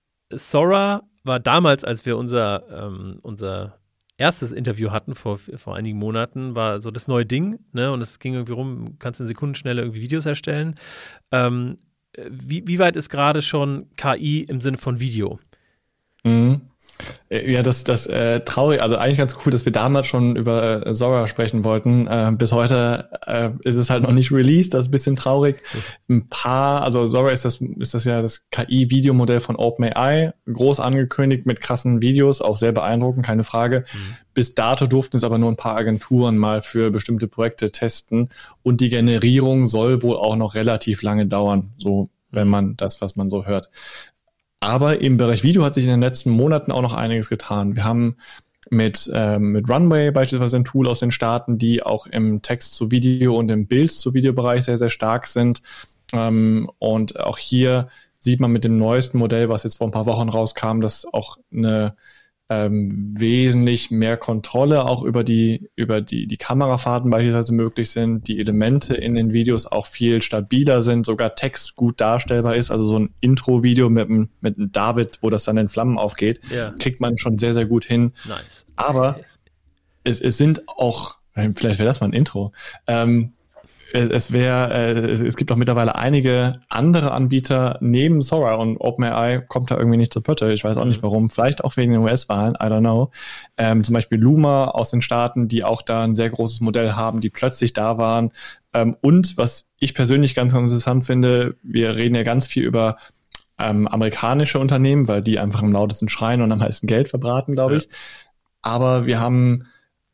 Sora war damals, als wir unser, ähm, unser erstes Interview hatten, vor, vor einigen Monaten, war so das neue Ding, ne? Und es ging irgendwie rum, kannst in Sekundenschnelle irgendwie Videos erstellen. Ähm, wie, wie weit ist gerade schon K I im Sinne von Video? Mhm. Ja, das, das äh, traurig, also eigentlich ganz cool, dass wir damals schon über äh, Sora sprechen wollten. Äh, bis heute äh, ist es halt noch nicht released, das ist ein bisschen traurig. Ein paar, also Sora ist das, ist das ja das K I-Videomodell von OpenAI, groß angekündigt mit krassen Videos, auch sehr beeindruckend, keine Frage. Mhm. Bis dato durften es aber nur ein paar Agenturen mal für bestimmte Projekte testen und die Generierung soll wohl auch noch relativ lange dauern, so wenn man das, was man so hört. Aber im Bereich Video hat sich in den letzten Monaten auch noch einiges getan. Wir haben mit, ähm, mit Runway beispielsweise ein Tool aus den Staaten, die auch im Text zu Video und im Bild zu Videobereich sehr, sehr stark sind. Ähm, und auch hier sieht man mit dem neuesten Modell, was jetzt vor ein paar Wochen rauskam, dass auch eine ähm, wesentlich mehr Kontrolle auch über die über die die Kamerafahrten beispielsweise möglich sind, die Elemente in den Videos auch viel stabiler sind, sogar Text gut darstellbar ist, also so ein Intro-Video mit einem mit einem David, wo das dann in Flammen aufgeht, yeah. kriegt man schon sehr, sehr gut hin. Nice. Aber es, es sind auch, vielleicht wäre das mal ein Intro, ähm, es wäre, äh, es gibt auch mittlerweile einige andere Anbieter neben Sora und OpenAI kommt da irgendwie nicht zur Pötte. Ich weiß auch nicht warum. Vielleicht auch wegen den U S-Wahlen. I don't know. Ähm, zum Beispiel Luma aus den Staaten, die auch da ein sehr großes Modell haben, die plötzlich da waren. Ähm, und was ich persönlich ganz, ganz interessant finde, wir reden ja ganz viel über ähm, amerikanische Unternehmen, weil die einfach am lautesten schreien und am meisten Geld verbraten, glaube ich. Ja. Aber wir haben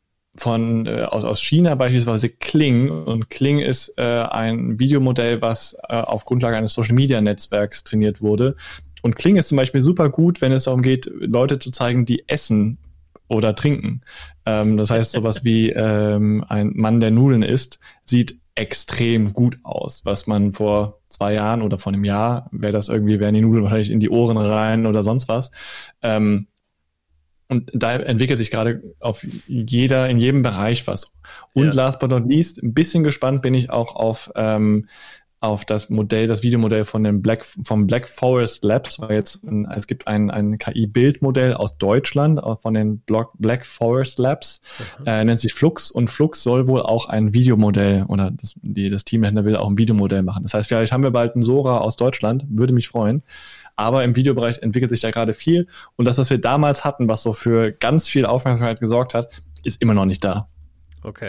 von äh, aus aus China beispielsweise Kling, und Kling ist äh, ein Videomodell, was äh, auf Grundlage eines Social Media Netzwerks trainiert wurde. Und Kling ist zum Beispiel super gut, wenn es darum geht, Leute zu zeigen, die essen oder trinken. Ähm, das heißt, sowas wie ähm, ein Mann, der Nudeln isst, sieht extrem gut aus, was man vor zwei Jahren oder vor einem Jahr wäre das irgendwie, wären die Nudeln wahrscheinlich in die Ohren rein oder sonst was. Ähm, Und da entwickelt sich gerade auf jeder, in jedem Bereich was. Und ja. last but not least, ein bisschen gespannt bin ich auch auf, ähm, auf das Modell, das Videomodell von dem Black, vom Black Forest Labs. Weil jetzt, ein, es gibt ein, ein K I-Bildmodell aus Deutschland, von den Black Forest Labs, mhm. äh, nennt sich Flux. Und Flux soll wohl auch ein Videomodell, oder das, die, das Team dahinter will auch ein Videomodell machen. Das heißt, vielleicht haben wir bald einen Sora aus Deutschland, würde mich freuen. Aber im Videobereich entwickelt sich da gerade viel. Und das, was wir damals hatten, was so für ganz viel Aufmerksamkeit gesorgt hat, ist immer noch nicht da. Okay.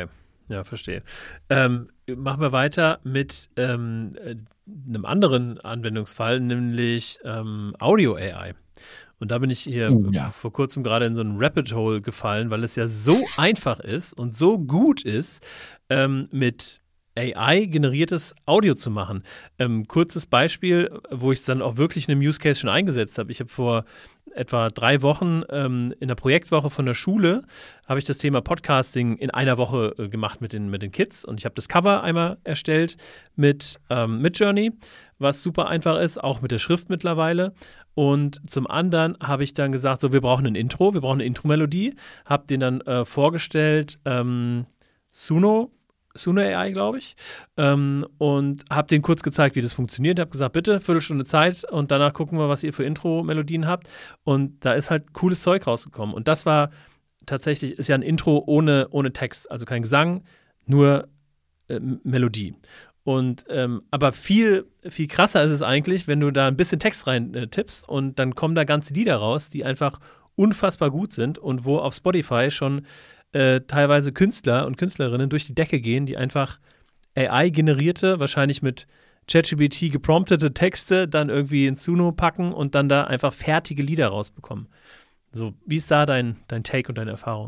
Ja, verstehe. Ähm, machen wir weiter mit ähm, einem anderen Anwendungsfall, nämlich ähm, Audio-A I. Und da bin ich hier Oh, ja. vor kurzem gerade in so ein Rabbit Hole gefallen, weil es ja so einfach ist und so gut ist, ähm, mit A I-generiertes Audio zu machen. Ähm, kurzes Beispiel, wo ich es dann auch wirklich in einem Use Case schon eingesetzt habe. Ich habe vor etwa drei Wochen ähm, in der Projektwoche von der Schule habe ich das Thema Podcasting in einer Woche äh, gemacht mit den, mit den Kids und ich habe das Cover einmal erstellt mit ähm, Midjourney, was super einfach ist, auch mit der Schrift mittlerweile. Und zum anderen habe ich dann gesagt, so, wir brauchen ein Intro, wir brauchen eine Intro-Melodie, habe den dann äh, vorgestellt, ähm, Suno, Suno A I, glaube ich, ähm, und habe denen kurz gezeigt, wie das funktioniert. Habe gesagt, bitte, Viertelstunde Zeit und danach gucken wir, was ihr für Intro-Melodien habt. Und da ist halt cooles Zeug rausgekommen. Und das war tatsächlich, ist ja ein Intro ohne, ohne Text, also kein Gesang, nur äh, Melodie. Und ähm, aber viel, viel krasser ist es eigentlich, wenn du da ein bisschen Text rein äh, tippst und dann kommen da ganze Lieder raus, die einfach unfassbar gut sind und wo auf Spotify schon Äh, teilweise Künstler und Künstlerinnen durch die Decke gehen, die einfach A I-generierte, wahrscheinlich mit ChatGPT gepromptete Texte dann irgendwie in Suno packen und dann da einfach fertige Lieder rausbekommen. So, wie ist da dein, dein Take und deine Erfahrung?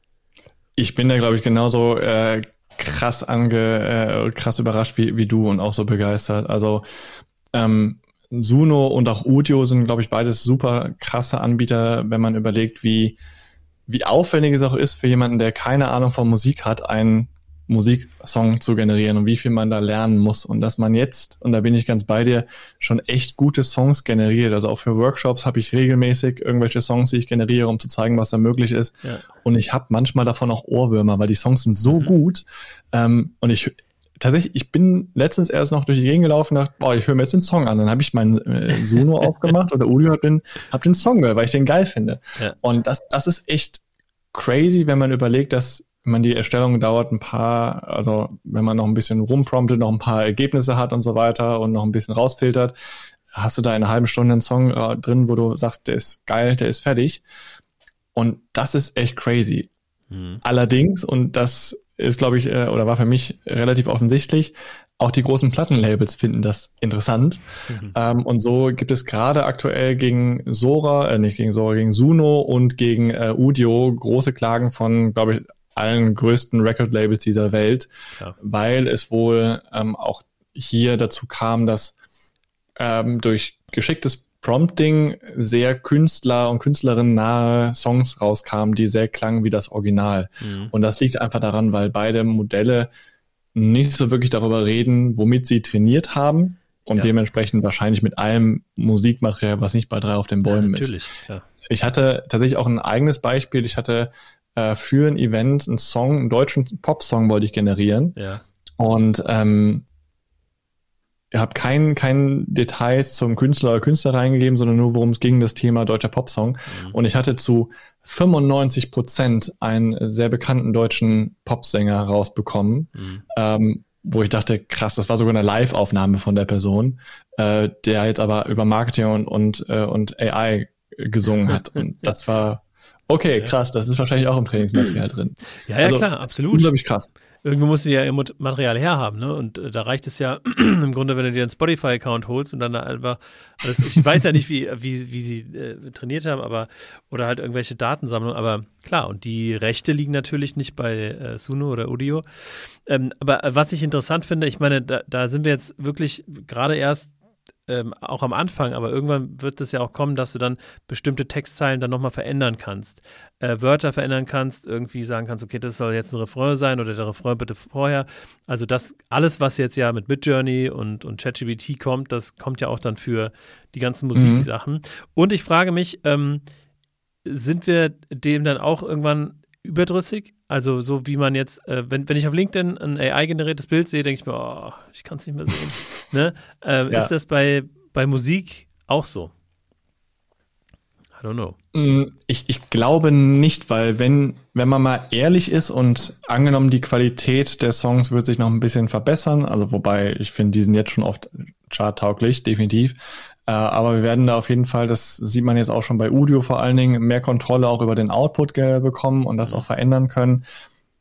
Ich bin da, glaube ich, genauso äh, krass ange, äh, krass überrascht wie, wie du und auch so begeistert. Also ähm, Suno und auch Udio sind, glaube ich, beides super krasse Anbieter, wenn man überlegt, wie wie aufwendig es auch ist für jemanden, der keine Ahnung von Musik hat, einen Musiksong zu generieren und wie viel man da lernen muss. Und dass man jetzt, und da bin ich ganz bei dir, schon echt gute Songs generiert. Also auch für Workshops habe ich regelmäßig irgendwelche Songs, die ich generiere, um zu zeigen, was da möglich ist. Ja. Und ich habe manchmal davon auch Ohrwürmer, weil die Songs sind so mhm. gut. Ähm, und ich tatsächlich, ich bin letztens erst noch durch die Gegend gelaufen und dachte, boah, ich höre mir jetzt den Song an. Dann habe ich meinen äh, Suno aufgemacht oder Udio hab den, hab den Song gehört, weil ich den geil finde. Ja. Und das, das ist echt crazy, wenn man überlegt, dass man die Erstellung dauert ein paar, also wenn man noch ein bisschen rumpromptet, noch ein paar Ergebnisse hat und so weiter und noch ein bisschen rausfiltert, hast du da in einer halben Stunde einen Song äh, drin, wo du sagst, der ist geil, der ist fertig. Und das ist echt crazy. Mhm. Allerdings, und das ist, glaube ich, oder war für mich relativ offensichtlich, auch die großen Plattenlabels finden das interessant. Mhm. Ähm, und so gibt es gerade aktuell gegen Sora, äh, nicht gegen Sora, gegen Suno und gegen äh, Udio große Klagen von, glaube ich, allen größten Record-Labels dieser Welt, ja. weil es wohl ähm, auch hier dazu kam, dass ähm, durch geschicktes Prompting sehr Künstler und Künstlerinnen nahe Songs rauskamen, die sehr klangen wie das Original. Mhm. Und das liegt einfach daran, weil beide Modelle nicht so wirklich darüber reden, womit sie trainiert haben und ja. dementsprechend wahrscheinlich mit allem Musikmaterial, was nicht bei drei auf den Bäumen ja, natürlich, ist. Ja. Ich hatte tatsächlich auch ein eigenes Beispiel. Ich hatte äh, für ein Event einen Song, einen deutschen Popsong wollte ich generieren. Ja. Und ähm, ich habe kein, kein Details zum Künstler oder Künstler reingegeben, sondern nur, worum es ging, das Thema deutscher Popsong. Mhm. Und ich hatte zu fünfundneunzig Prozent einen sehr bekannten deutschen Popsänger rausbekommen, mhm. ähm, wo ich dachte, krass, das war sogar eine Live-Aufnahme von der Person, äh, der jetzt aber über Marketing und, und, äh, und A I gesungen hat. Und das war, okay, krass, das ist wahrscheinlich auch im Trainingsmaterial drin. Ja, ja, also, klar, absolut. Unglaublich krass. Irgendwo musst du ja ihr Material herhaben, ne? Und äh, da reicht es ja im Grunde, wenn du dir einen Spotify-Account holst und dann da einfach, also ich weiß ja nicht, wie, wie, wie sie äh, trainiert haben, aber, oder halt irgendwelche Datensammlungen, aber klar, und die Rechte liegen natürlich nicht bei äh, Suno oder Udio. Ähm, aber äh, was ich interessant finde, ich meine, da, da sind wir jetzt wirklich gerade erst Ähm, auch am Anfang, aber irgendwann wird es ja auch kommen, dass du dann bestimmte Textzeilen dann nochmal verändern kannst, äh, Wörter verändern kannst, irgendwie sagen kannst, okay, das soll jetzt ein Refrain sein oder der Refrain bitte vorher. Also das, alles, was jetzt ja mit Midjourney und, und ChatGPT kommt, das kommt ja auch dann für die ganzen Musiksachen. Mhm. Und ich frage mich, ähm, sind wir dem dann auch irgendwann überdrüssig? Also so wie man jetzt, äh, wenn, wenn ich auf LinkedIn ein A I-generiertes Bild sehe, denke ich mir, oh, ich kann es nicht mehr sehen. ne? äh, ja. Ist das bei, bei Musik auch so? I don't know. Ich, ich glaube nicht, weil wenn, wenn man mal ehrlich ist und angenommen die Qualität der Songs wird sich noch ein bisschen verbessern, also wobei ich finde, die sind jetzt schon oft charttauglich, definitiv. Uh, aber wir werden da auf jeden Fall, das sieht man jetzt auch schon bei Udio vor allen Dingen, mehr Kontrolle auch über den Output ge- bekommen und das auch verändern können.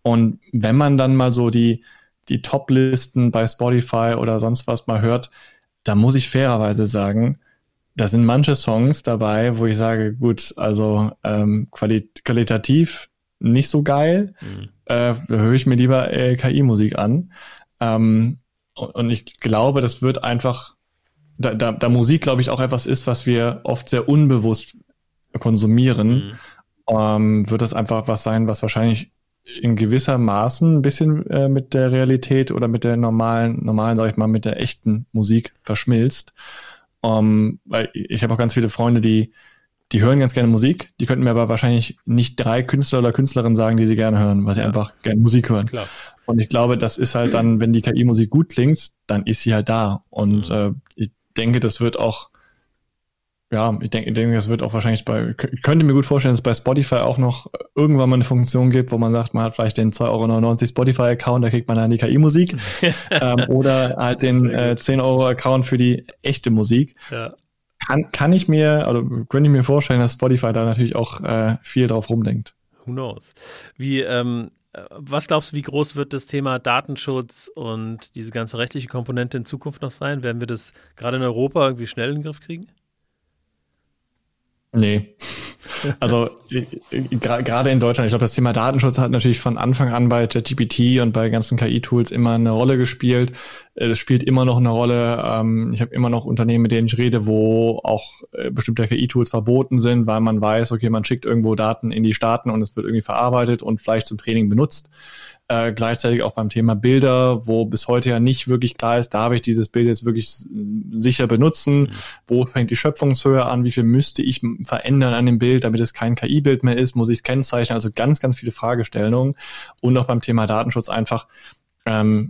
Und wenn man dann mal so die, die Top-Listen bei Spotify oder sonst was mal hört, da muss ich fairerweise sagen, da sind manche Songs dabei, wo ich sage, gut, also ähm, quali- qualitativ nicht so geil, mhm. äh, da höre ich mir lieber äh, K I-Musik an. Ähm, und, und ich glaube, das wird einfach, da, da, da Musik, glaube ich, auch etwas ist, was wir oft sehr unbewusst konsumieren, mhm. ähm, wird das einfach was sein, was wahrscheinlich in gewisser Maßen ein bisschen äh, mit der Realität oder mit der normalen, normalen, sag ich mal, mit der echten Musik verschmilzt. Um, weil ich habe auch ganz viele Freunde, die die hören ganz gerne Musik, die könnten mir aber wahrscheinlich nicht drei Künstler oder Künstlerinnen sagen, die sie gerne hören, weil sie ja. einfach gerne Musik hören. Klar. Und ich glaube, das ist halt dann, wenn die K I-Musik gut klingt, dann ist sie halt da. Und mhm. äh, ich denke, das wird auch, ja, ich denke, ich denke, das wird auch wahrscheinlich bei, ich könnte mir gut vorstellen, dass es bei Spotify auch noch irgendwann mal eine Funktion gibt, wo man sagt, man hat vielleicht den zwei Euro neunundneunzig Spotify-Account, da kriegt man dann die K I-Musik. ähm, oder halt den äh, zehn Euro Account für die echte Musik. Ja. Kann, kann ich mir, also könnte ich mir vorstellen, dass Spotify da natürlich auch äh, viel drauf rumdenkt. Who knows? Wie, ähm, was glaubst du, wie groß wird das Thema Datenschutz und diese ganze rechtliche Komponente in Zukunft noch sein? Werden wir das gerade in Europa irgendwie schnell in den Griff kriegen? Nee. Also gerade in Deutschland, ich glaube, das Thema Datenschutz hat natürlich von Anfang an bei ChatGPT und bei ganzen K I-Tools immer eine Rolle gespielt. Das spielt immer noch eine Rolle. Ich habe immer noch Unternehmen, mit denen ich rede, wo auch bestimmte K I-Tools verboten sind, weil man weiß, okay, man schickt irgendwo Daten in die Staaten und es wird irgendwie verarbeitet und vielleicht zum Training benutzt. Äh, gleichzeitig auch beim Thema Bilder, wo bis heute ja nicht wirklich klar ist, darf ich dieses Bild jetzt wirklich sicher benutzen? Mhm. Wo fängt die Schöpfungshöhe an? Wie viel müsste ich verändern an dem Bild, damit es kein K I-Bild mehr ist? Muss ich es kennzeichnen? Also ganz, ganz viele Fragestellungen. Und auch beim Thema Datenschutz einfach, ähm,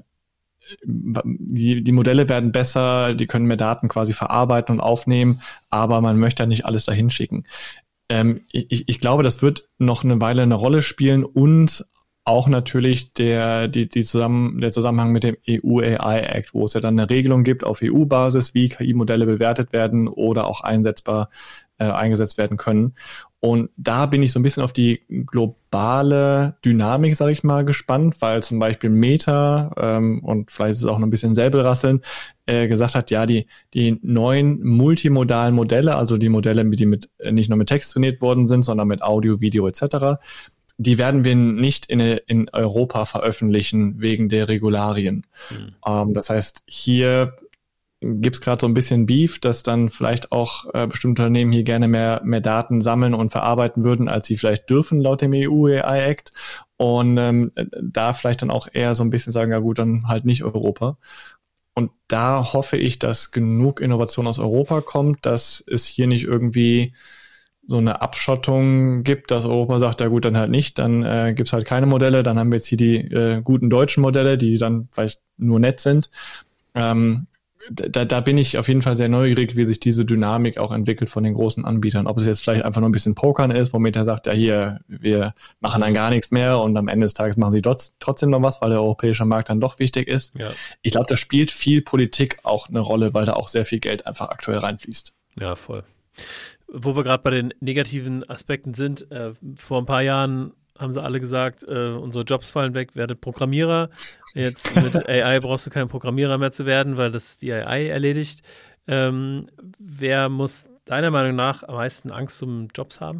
die, die Modelle werden besser, die können mehr Daten quasi verarbeiten und aufnehmen, aber man möchte ja nicht alles dahin schicken. Ähm, ich, ich glaube, das wird noch eine Weile eine Rolle spielen und auch natürlich der, die, die zusammen, der Zusammenhang mit dem E U A I Act, wo es ja dann eine Regelung gibt auf E U-Basis, wie K I-Modelle bewertet werden oder auch einsetzbar äh, eingesetzt werden können. Und da bin ich so ein bisschen auf die globale Dynamik, sage ich mal, gespannt, weil zum Beispiel Meta ähm, und vielleicht ist es auch noch ein bisschen Säbelrasseln, äh, gesagt hat, ja, die die neuen multimodalen Modelle, also die Modelle, die mit nicht nur mit Text trainiert worden sind, sondern mit Audio, Video et cetera, die werden wir nicht in, in Europa veröffentlichen wegen der Regularien. Mhm. Ähm, das heißt, hier gibt's gerade so ein bisschen Beef, dass dann vielleicht auch äh, bestimmte Unternehmen hier gerne mehr mehr Daten sammeln und verarbeiten würden, als sie vielleicht dürfen laut dem E U A I Act. Und ähm, da vielleicht dann auch eher so ein bisschen sagen, ja gut, dann halt nicht Europa. Und da hoffe ich, dass genug Innovation aus Europa kommt, dass es hier nicht irgendwie so eine Abschottung gibt, dass Europa sagt, ja gut, dann halt nicht, dann äh, gibt's halt keine Modelle, dann haben wir jetzt hier die äh, guten deutschen Modelle, die dann vielleicht nur nett sind. Ähm, da, da bin ich auf jeden Fall sehr neugierig, wie sich diese Dynamik auch entwickelt von den großen Anbietern. Ob es jetzt vielleicht einfach nur ein bisschen Pokern ist, womit er sagt, ja hier, wir machen dann gar nichts mehr und am Ende des Tages machen sie trotz, trotzdem noch was, weil der europäische Markt dann doch wichtig ist. Ja. Ich glaube, da spielt viel Politik auch eine Rolle, weil da auch sehr viel Geld einfach aktuell reinfließt. Ja, voll. Wo wir gerade bei den negativen Aspekten sind, äh, vor ein paar Jahren haben sie alle gesagt, äh, unsere Jobs fallen weg, werdet Programmierer. Jetzt mit A I brauchst du kein Programmierer mehr zu werden, weil das die A I erledigt. Ähm, wer muss deiner Meinung nach am meisten Angst um Jobs haben?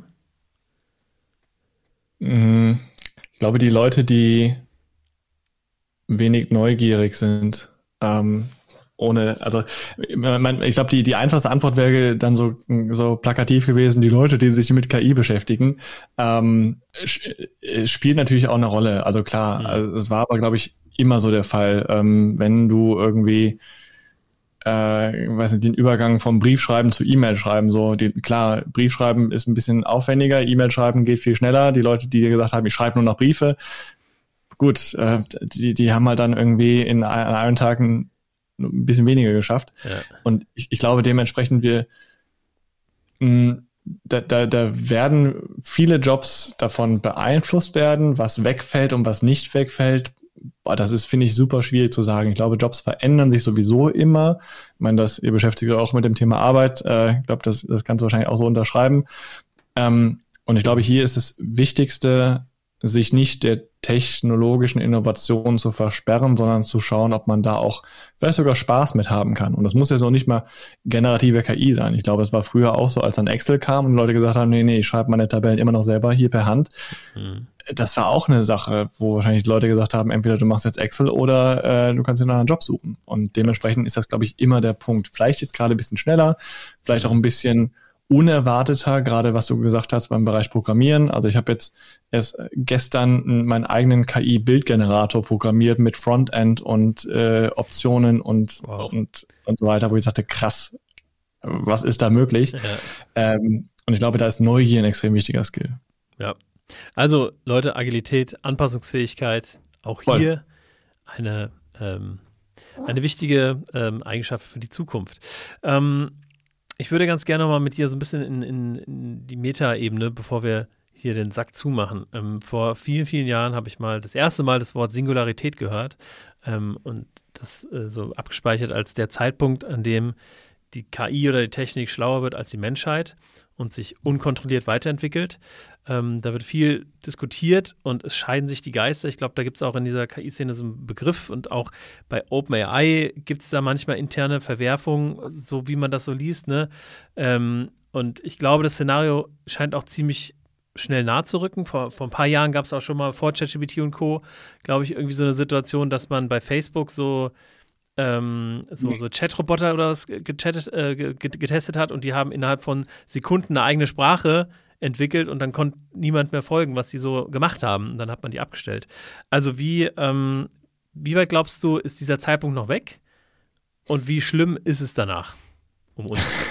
Ich glaube, die Leute, die wenig neugierig sind, ähm, ohne, also man, ich glaube, die die einfachste Antwort wäre dann so so plakativ gewesen, die Leute, die sich mit K I beschäftigen, ähm, spielt natürlich auch eine Rolle. Also klar, mhm. also es war aber, glaube ich, immer so der Fall, ähm, wenn du irgendwie äh, weiß nicht, den Übergang vom Briefschreiben zu E-Mail schreiben, so, die, klar, Briefschreiben ist ein bisschen aufwendiger, E-Mail schreiben geht viel schneller, die Leute, die gesagt haben, ich schreibe nur noch Briefe, gut, äh, die die haben halt dann irgendwie in einem Tag ein ein bisschen weniger geschafft. Ja. Und ich, ich glaube dementsprechend, wir mh, da, da, da werden viele Jobs davon beeinflusst werden, was wegfällt und was nicht wegfällt. Boah, das ist, finde ich, super schwierig zu sagen. Ich glaube, Jobs verändern sich sowieso immer. Ich meine, das, ihr beschäftigt euch auch mit dem Thema Arbeit. Äh, ich glaube, das, das kannst du wahrscheinlich auch so unterschreiben. Ähm, und ich glaube, hier ist das Wichtigste, sich nicht der technologischen Innovation zu versperren, sondern zu schauen, ob man da auch vielleicht sogar Spaß mit haben kann. Und das muss jetzt auch nicht mal generative K I sein. Ich glaube, es war früher auch so, als dann Excel kam und Leute gesagt haben, nee, nee, ich schreibe meine Tabellen immer noch selber hier per Hand. Mhm. Das war auch eine Sache, wo wahrscheinlich Leute gesagt haben, entweder du machst jetzt Excel oder äh, du kannst dir einen anderen Job suchen. Und dementsprechend ist das, glaube ich, immer der Punkt. Vielleicht jetzt gerade ein bisschen schneller, vielleicht auch ein bisschen unerwarteter, gerade was du gesagt hast beim Bereich Programmieren. Also ich habe jetzt erst gestern meinen eigenen K I-Bildgenerator programmiert mit Frontend und äh, Optionen und, wow. und und so weiter, wo ich sagte, krass, was ist da möglich? Ja. Ähm, und ich glaube, da ist Neugier ein extrem wichtiger Skill. Ja, also Leute, Agilität, Anpassungsfähigkeit, auch Voll. hier eine, ähm, eine wichtige ähm, Eigenschaft für die Zukunft. Ähm, Ich würde ganz gerne noch mal mit dir so ein bisschen in, in, in die Meta-Ebene, bevor wir hier den Sack zumachen. Ähm, vor vielen, vielen Jahren habe ich mal das erste Mal das Wort Singularität gehört ähm, und das äh, so abgespeichert als der Zeitpunkt, an dem die K I oder die Technik schlauer wird als die Menschheit und sich unkontrolliert weiterentwickelt. Ähm, da wird viel diskutiert und es scheiden sich die Geister. Ich glaube, da gibt es auch in dieser K I-Szene so einen Begriff und auch bei OpenAI gibt es da manchmal interne Verwerfungen, so wie man das so liest. Ne? Ähm, und ich glaube, das Szenario scheint auch ziemlich schnell nahe zu rücken. Vor, vor ein paar Jahren gab es auch schon mal vor ChatGPT und Co., glaube ich, irgendwie so eine Situation, dass man bei Facebook so Ähm, so, so Chatroboter oder was gechattet, äh, getestet hat und die haben innerhalb von Sekunden eine eigene Sprache entwickelt und dann konnte niemand mehr folgen, was sie so gemacht haben. Und dann hat man die abgestellt. Also wie, ähm, wie weit glaubst du, ist dieser Zeitpunkt noch weg? Und wie schlimm ist es danach um uns?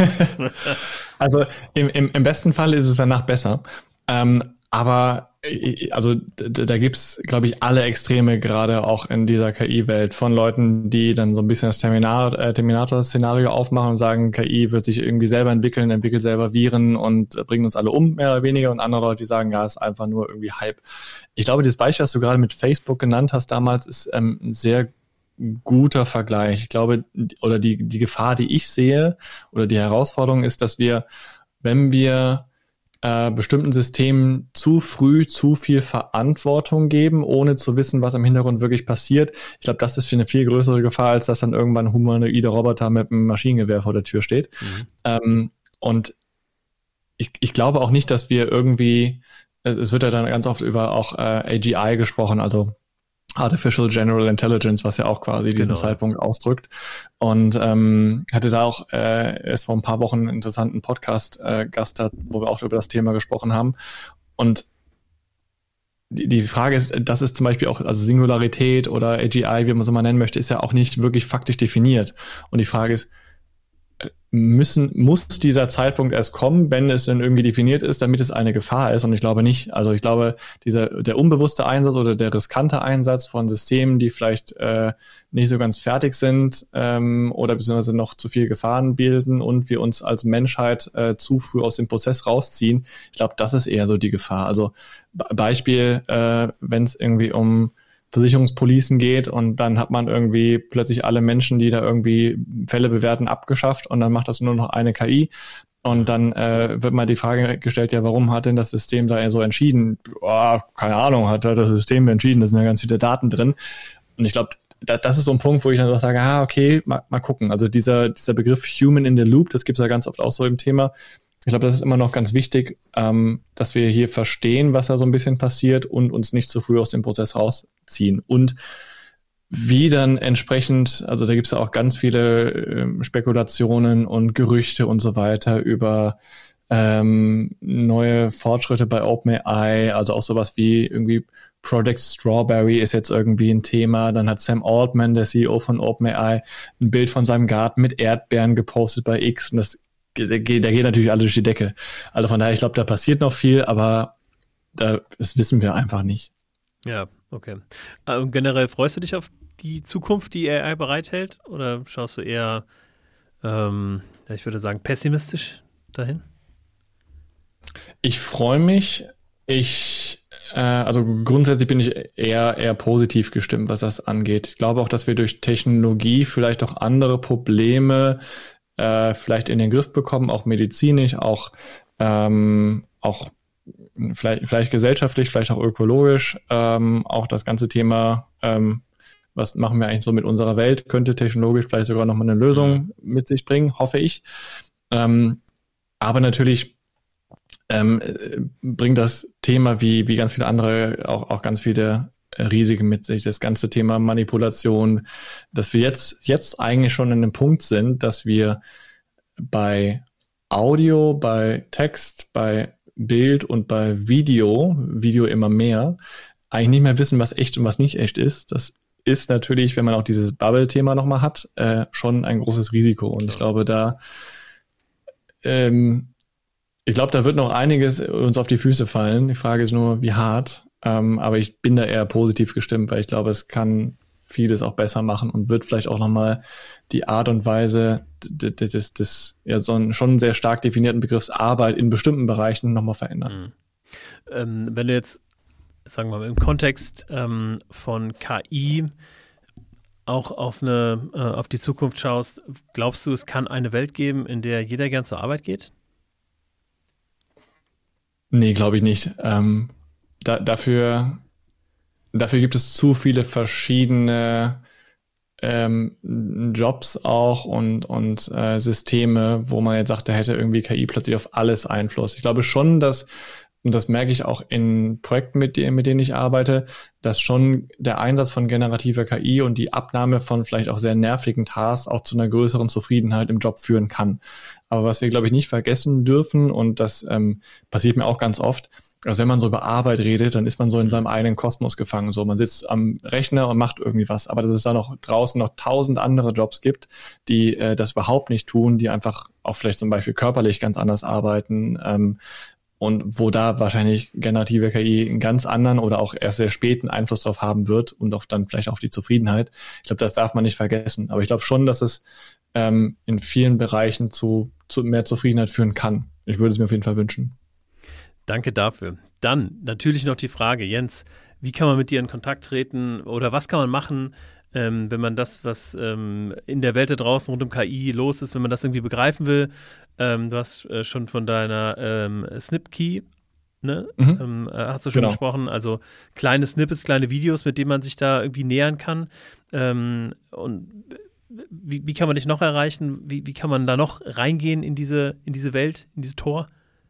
Also im, im, im besten Fall ist es danach besser. Ähm, aber also da, da gibt's, glaube ich, alle Extreme gerade auch in dieser K I-Welt von Leuten, die dann so ein bisschen das Terminator, äh, Terminator-Szenario aufmachen und sagen, K I wird sich irgendwie selber entwickeln, entwickelt selber Viren und äh, bringt uns alle um, mehr oder weniger. Und andere Leute, die sagen, ja, ist einfach nur irgendwie Hype. Ich glaube, das Beispiel, was du gerade mit Facebook genannt hast damals, ist ähm, ein sehr guter Vergleich. Ich glaube, oder die, die Gefahr, die ich sehe oder die Herausforderung ist, dass wir, wenn wir Äh, bestimmten Systemen zu früh zu viel Verantwortung geben, ohne zu wissen, was im Hintergrund wirklich passiert. Ich glaube, das ist für eine viel größere Gefahr, als dass dann irgendwann ein humanoider Roboter mit einem Maschinengewehr vor der Tür steht. Mhm. Ähm, und ich, ich glaube auch nicht, dass wir irgendwie, es wird ja dann ganz oft über auch äh, A G I gesprochen, also Artificial General Intelligence, was ja auch quasi diesen genau. Zeitpunkt ausdrückt. Und ähm, hatte da auch äh, erst vor ein paar Wochen einen interessanten Podcast-Gast, äh, wo wir auch über das Thema gesprochen haben. Und die, die Frage ist, das ist zum Beispiel auch, also Singularität oder A G I, wie man es immer nennen möchte, ist ja auch nicht wirklich faktisch definiert. Und die Frage ist, müssen, muss dieser Zeitpunkt erst kommen, wenn es dann irgendwie definiert ist, damit es eine Gefahr ist? Und ich glaube nicht. Also ich glaube, dieser der unbewusste Einsatz oder der riskante Einsatz von Systemen, die vielleicht äh, nicht so ganz fertig sind ähm, oder beziehungsweise noch zu viel Gefahren bilden und wir uns als Menschheit äh, zu früh aus dem Prozess rausziehen, ich glaube, das ist eher so die Gefahr. Also Beispiel, äh, wenn es irgendwie um Versicherungspolicen geht und dann hat man irgendwie plötzlich alle Menschen, die da irgendwie Fälle bewerten, abgeschafft und dann macht das nur noch eine K I und dann äh, wird mal die Frage gestellt, ja, warum hat denn das System da so entschieden? Oh, keine Ahnung, hat das System entschieden, da sind ja ganz viele Daten drin und ich glaube, da, das ist so ein Punkt, wo ich dann sage, ah, okay, mal, mal gucken. Also dieser, dieser Begriff Human in the Loop, das gibt's ja ganz oft auch so im Thema. Ich glaube, das ist immer noch ganz wichtig, ähm, dass wir hier verstehen, was da so ein bisschen passiert und uns nicht zu früh aus dem Prozess rausziehen. Und wie dann entsprechend, also da gibt es ja auch ganz viele ähm, Spekulationen und Gerüchte und so weiter über ähm, neue Fortschritte bei OpenAI, also auch sowas wie irgendwie Project Strawberry ist jetzt irgendwie ein Thema. Dann hat Sam Altman, der C E O von OpenAI, ein Bild von seinem Garten mit Erdbeeren gepostet bei X und das Der geht, der geht natürlich alle durch die Decke. Also von daher, ich glaube, da passiert noch viel, aber da, das wissen wir einfach nicht. Ja, okay. Und generell freust du dich auf die Zukunft, die A I bereithält? Oder schaust du eher, ähm, ich würde sagen, pessimistisch dahin? Ich freue mich. Ich, äh, also grundsätzlich bin ich eher, eher positiv gestimmt, was das angeht. Ich glaube auch, dass wir durch Technologie vielleicht auch andere Probleme Äh, vielleicht in den Griff bekommen, auch medizinisch, auch, ähm, auch vielleicht, vielleicht gesellschaftlich, vielleicht auch ökologisch, ähm, auch das ganze Thema, ähm, was machen wir eigentlich so mit unserer Welt, könnte technologisch vielleicht sogar nochmal eine Lösung mit sich bringen, hoffe ich. Ähm, aber natürlich ähm, bringt das Thema wie, wie ganz viele andere auch, auch ganz viele Risiken mit sich. Das ganze Thema Manipulation, dass wir jetzt, jetzt eigentlich schon an dem Punkt sind, dass wir bei Audio, bei Text, bei Bild und bei Video, Video immer mehr, eigentlich nicht mehr wissen, was echt und was nicht echt ist. Das ist natürlich, wenn man auch dieses Bubble-Thema nochmal hat, äh, schon ein großes Risiko. Und ich glaube, da ähm, ich glaube, da wird noch einiges uns auf die Füße fallen. Die Frage ist nur, wie hart. Ähm, aber ich bin da eher positiv gestimmt, weil ich glaube, es kann vieles auch besser machen und wird vielleicht auch nochmal die Art und Weise des, des, des ja, so einen schon sehr stark definierten Begriffs Arbeit in bestimmten Bereichen nochmal verändern. Mhm. Ähm, wenn du jetzt, sagen wir mal, im Kontext ähm, von K I auch auf, eine, äh, auf die Zukunft schaust, glaubst du, es kann eine Welt geben, in der jeder gern zur Arbeit geht? Nee, glaube ich nicht. Ähm, da, dafür, dafür gibt es zu viele verschiedene ähm, Jobs auch und, und äh, Systeme, wo man jetzt sagt, da hätte irgendwie K I plötzlich auf alles Einfluss. Ich glaube schon, dass, und das merke ich auch in Projekten, mit, die, mit denen ich arbeite, dass schon der Einsatz von generativer K I und die Abnahme von vielleicht auch sehr nervigen Tasks auch zu einer größeren Zufriedenheit im Job führen kann. Aber was wir, glaube ich, nicht vergessen dürfen, und das ähm, passiert mir auch ganz oft, also wenn man so über Arbeit redet, dann ist man so in seinem eigenen Kosmos gefangen. So, man sitzt am Rechner und macht irgendwie was. Aber dass es da noch draußen noch tausend andere Jobs gibt, die äh, das überhaupt nicht tun, die einfach auch vielleicht zum Beispiel körperlich ganz anders arbeiten, ähm, und wo da wahrscheinlich generative K I einen ganz anderen oder auch erst sehr späten Einfluss drauf haben wird und auch dann vielleicht auf die Zufriedenheit. Ich glaube, das darf man nicht vergessen. Aber ich glaube schon, dass es ähm, in vielen Bereichen zu, zu mehr Zufriedenheit führen kann. Ich würde es mir auf jeden Fall wünschen. Danke dafür. Dann natürlich noch die Frage, Jens, wie kann man mit dir in Kontakt treten oder was kann man machen, ähm, wenn man das, was ähm, in der Welt da draußen rund um K I los ist, wenn man das irgendwie begreifen will? Ähm, du hast äh, schon von deiner ähm, Snip-Key, ne? Mhm. Ähm, äh, hast du schon genau. gesprochen, also kleine Snippets, kleine Videos, mit denen man sich da irgendwie nähern kann. Ähm, und wie, wie kann man dich noch erreichen? Wie, wie kann man da noch reingehen in diese, in diese Welt, in dieses Tor?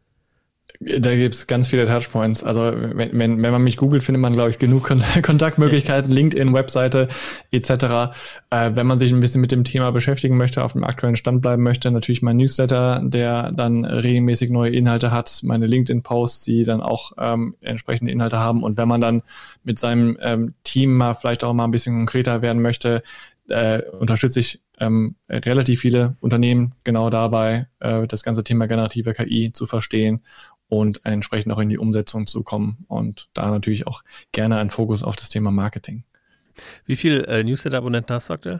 Da gibt's ganz viele Touchpoints. Also wenn, wenn, wenn man mich googelt, findet man, glaube ich, genug Kontaktmöglichkeiten, LinkedIn, Webseite et cetera. Äh, wenn man sich ein bisschen mit dem Thema beschäftigen möchte, auf dem aktuellen Stand bleiben möchte, natürlich mein Newsletter, der dann regelmäßig neue Inhalte hat, meine LinkedIn-Posts, die dann auch ähm, entsprechende Inhalte haben. Und wenn man dann mit seinem ähm, Team mal vielleicht auch mal ein bisschen konkreter werden möchte, äh, unterstütze ich ähm, relativ viele Unternehmen genau dabei, äh, das ganze Thema generative K I zu verstehen und entsprechend auch in die Umsetzung zu kommen und da natürlich auch gerne einen Fokus auf das Thema Marketing. Wie viele äh, Newsletter-Abonnenten hast du aktuell?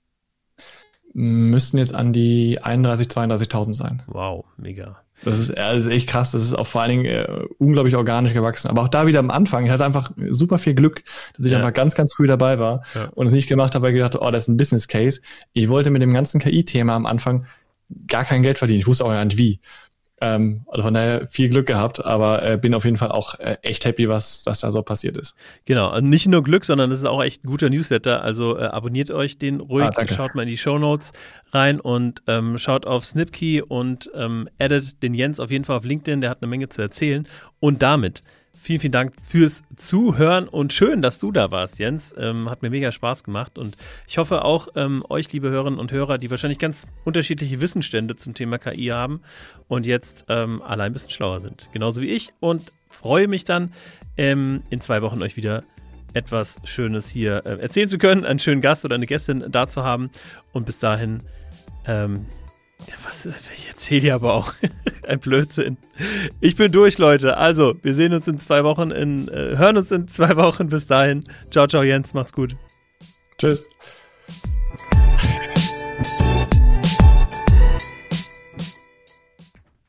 Müssten jetzt an die einunddreißigtausend, zweiunddreißigtausend sein. Wow, mega. Das ist, das ist echt krass. Das ist auch vor allen Dingen äh, unglaublich organisch gewachsen. Aber auch da wieder am Anfang, ich hatte einfach super viel Glück, dass ich ja. einfach ganz, ganz früh dabei war ja. und es nicht gemacht habe, weil ich gedacht habe, oh, das ist ein Business Case. Ich wollte mit dem ganzen K I-Thema am Anfang gar kein Geld verdienen. Ich wusste auch ja nicht wie. Ähm, also von daher viel Glück gehabt, aber äh, bin auf jeden Fall auch äh, echt happy, was, was da so passiert ist. Genau, also nicht nur Glück, sondern es ist auch echt ein guter Newsletter, also äh, abonniert euch den ruhig, ah, schaut mal in die Shownotes rein und ähm, schaut auf Snip-Key und ähm, addet den Jens auf jeden Fall auf LinkedIn, der hat eine Menge zu erzählen und damit vielen, vielen Dank fürs Zuhören und schön, dass du da warst, Jens. Ähm, hat mir mega Spaß gemacht und ich hoffe auch ähm, euch, liebe Hörerinnen und Hörer, die wahrscheinlich ganz unterschiedliche Wissensstände zum Thema K I haben und jetzt ähm, alle ein bisschen schlauer sind. Genauso wie ich und freue mich dann, ähm, in zwei Wochen euch wieder etwas Schönes hier äh, erzählen zu können, einen schönen Gast oder eine Gästin da zu haben und bis dahin ähm, ja, was, ich erzähle ja aber auch ein Blödsinn. Ich bin durch, Leute. Also, wir sehen uns in zwei Wochen, in, äh, hören uns in zwei Wochen. Bis dahin. Ciao, ciao, Jens. Macht's gut. Tschüss.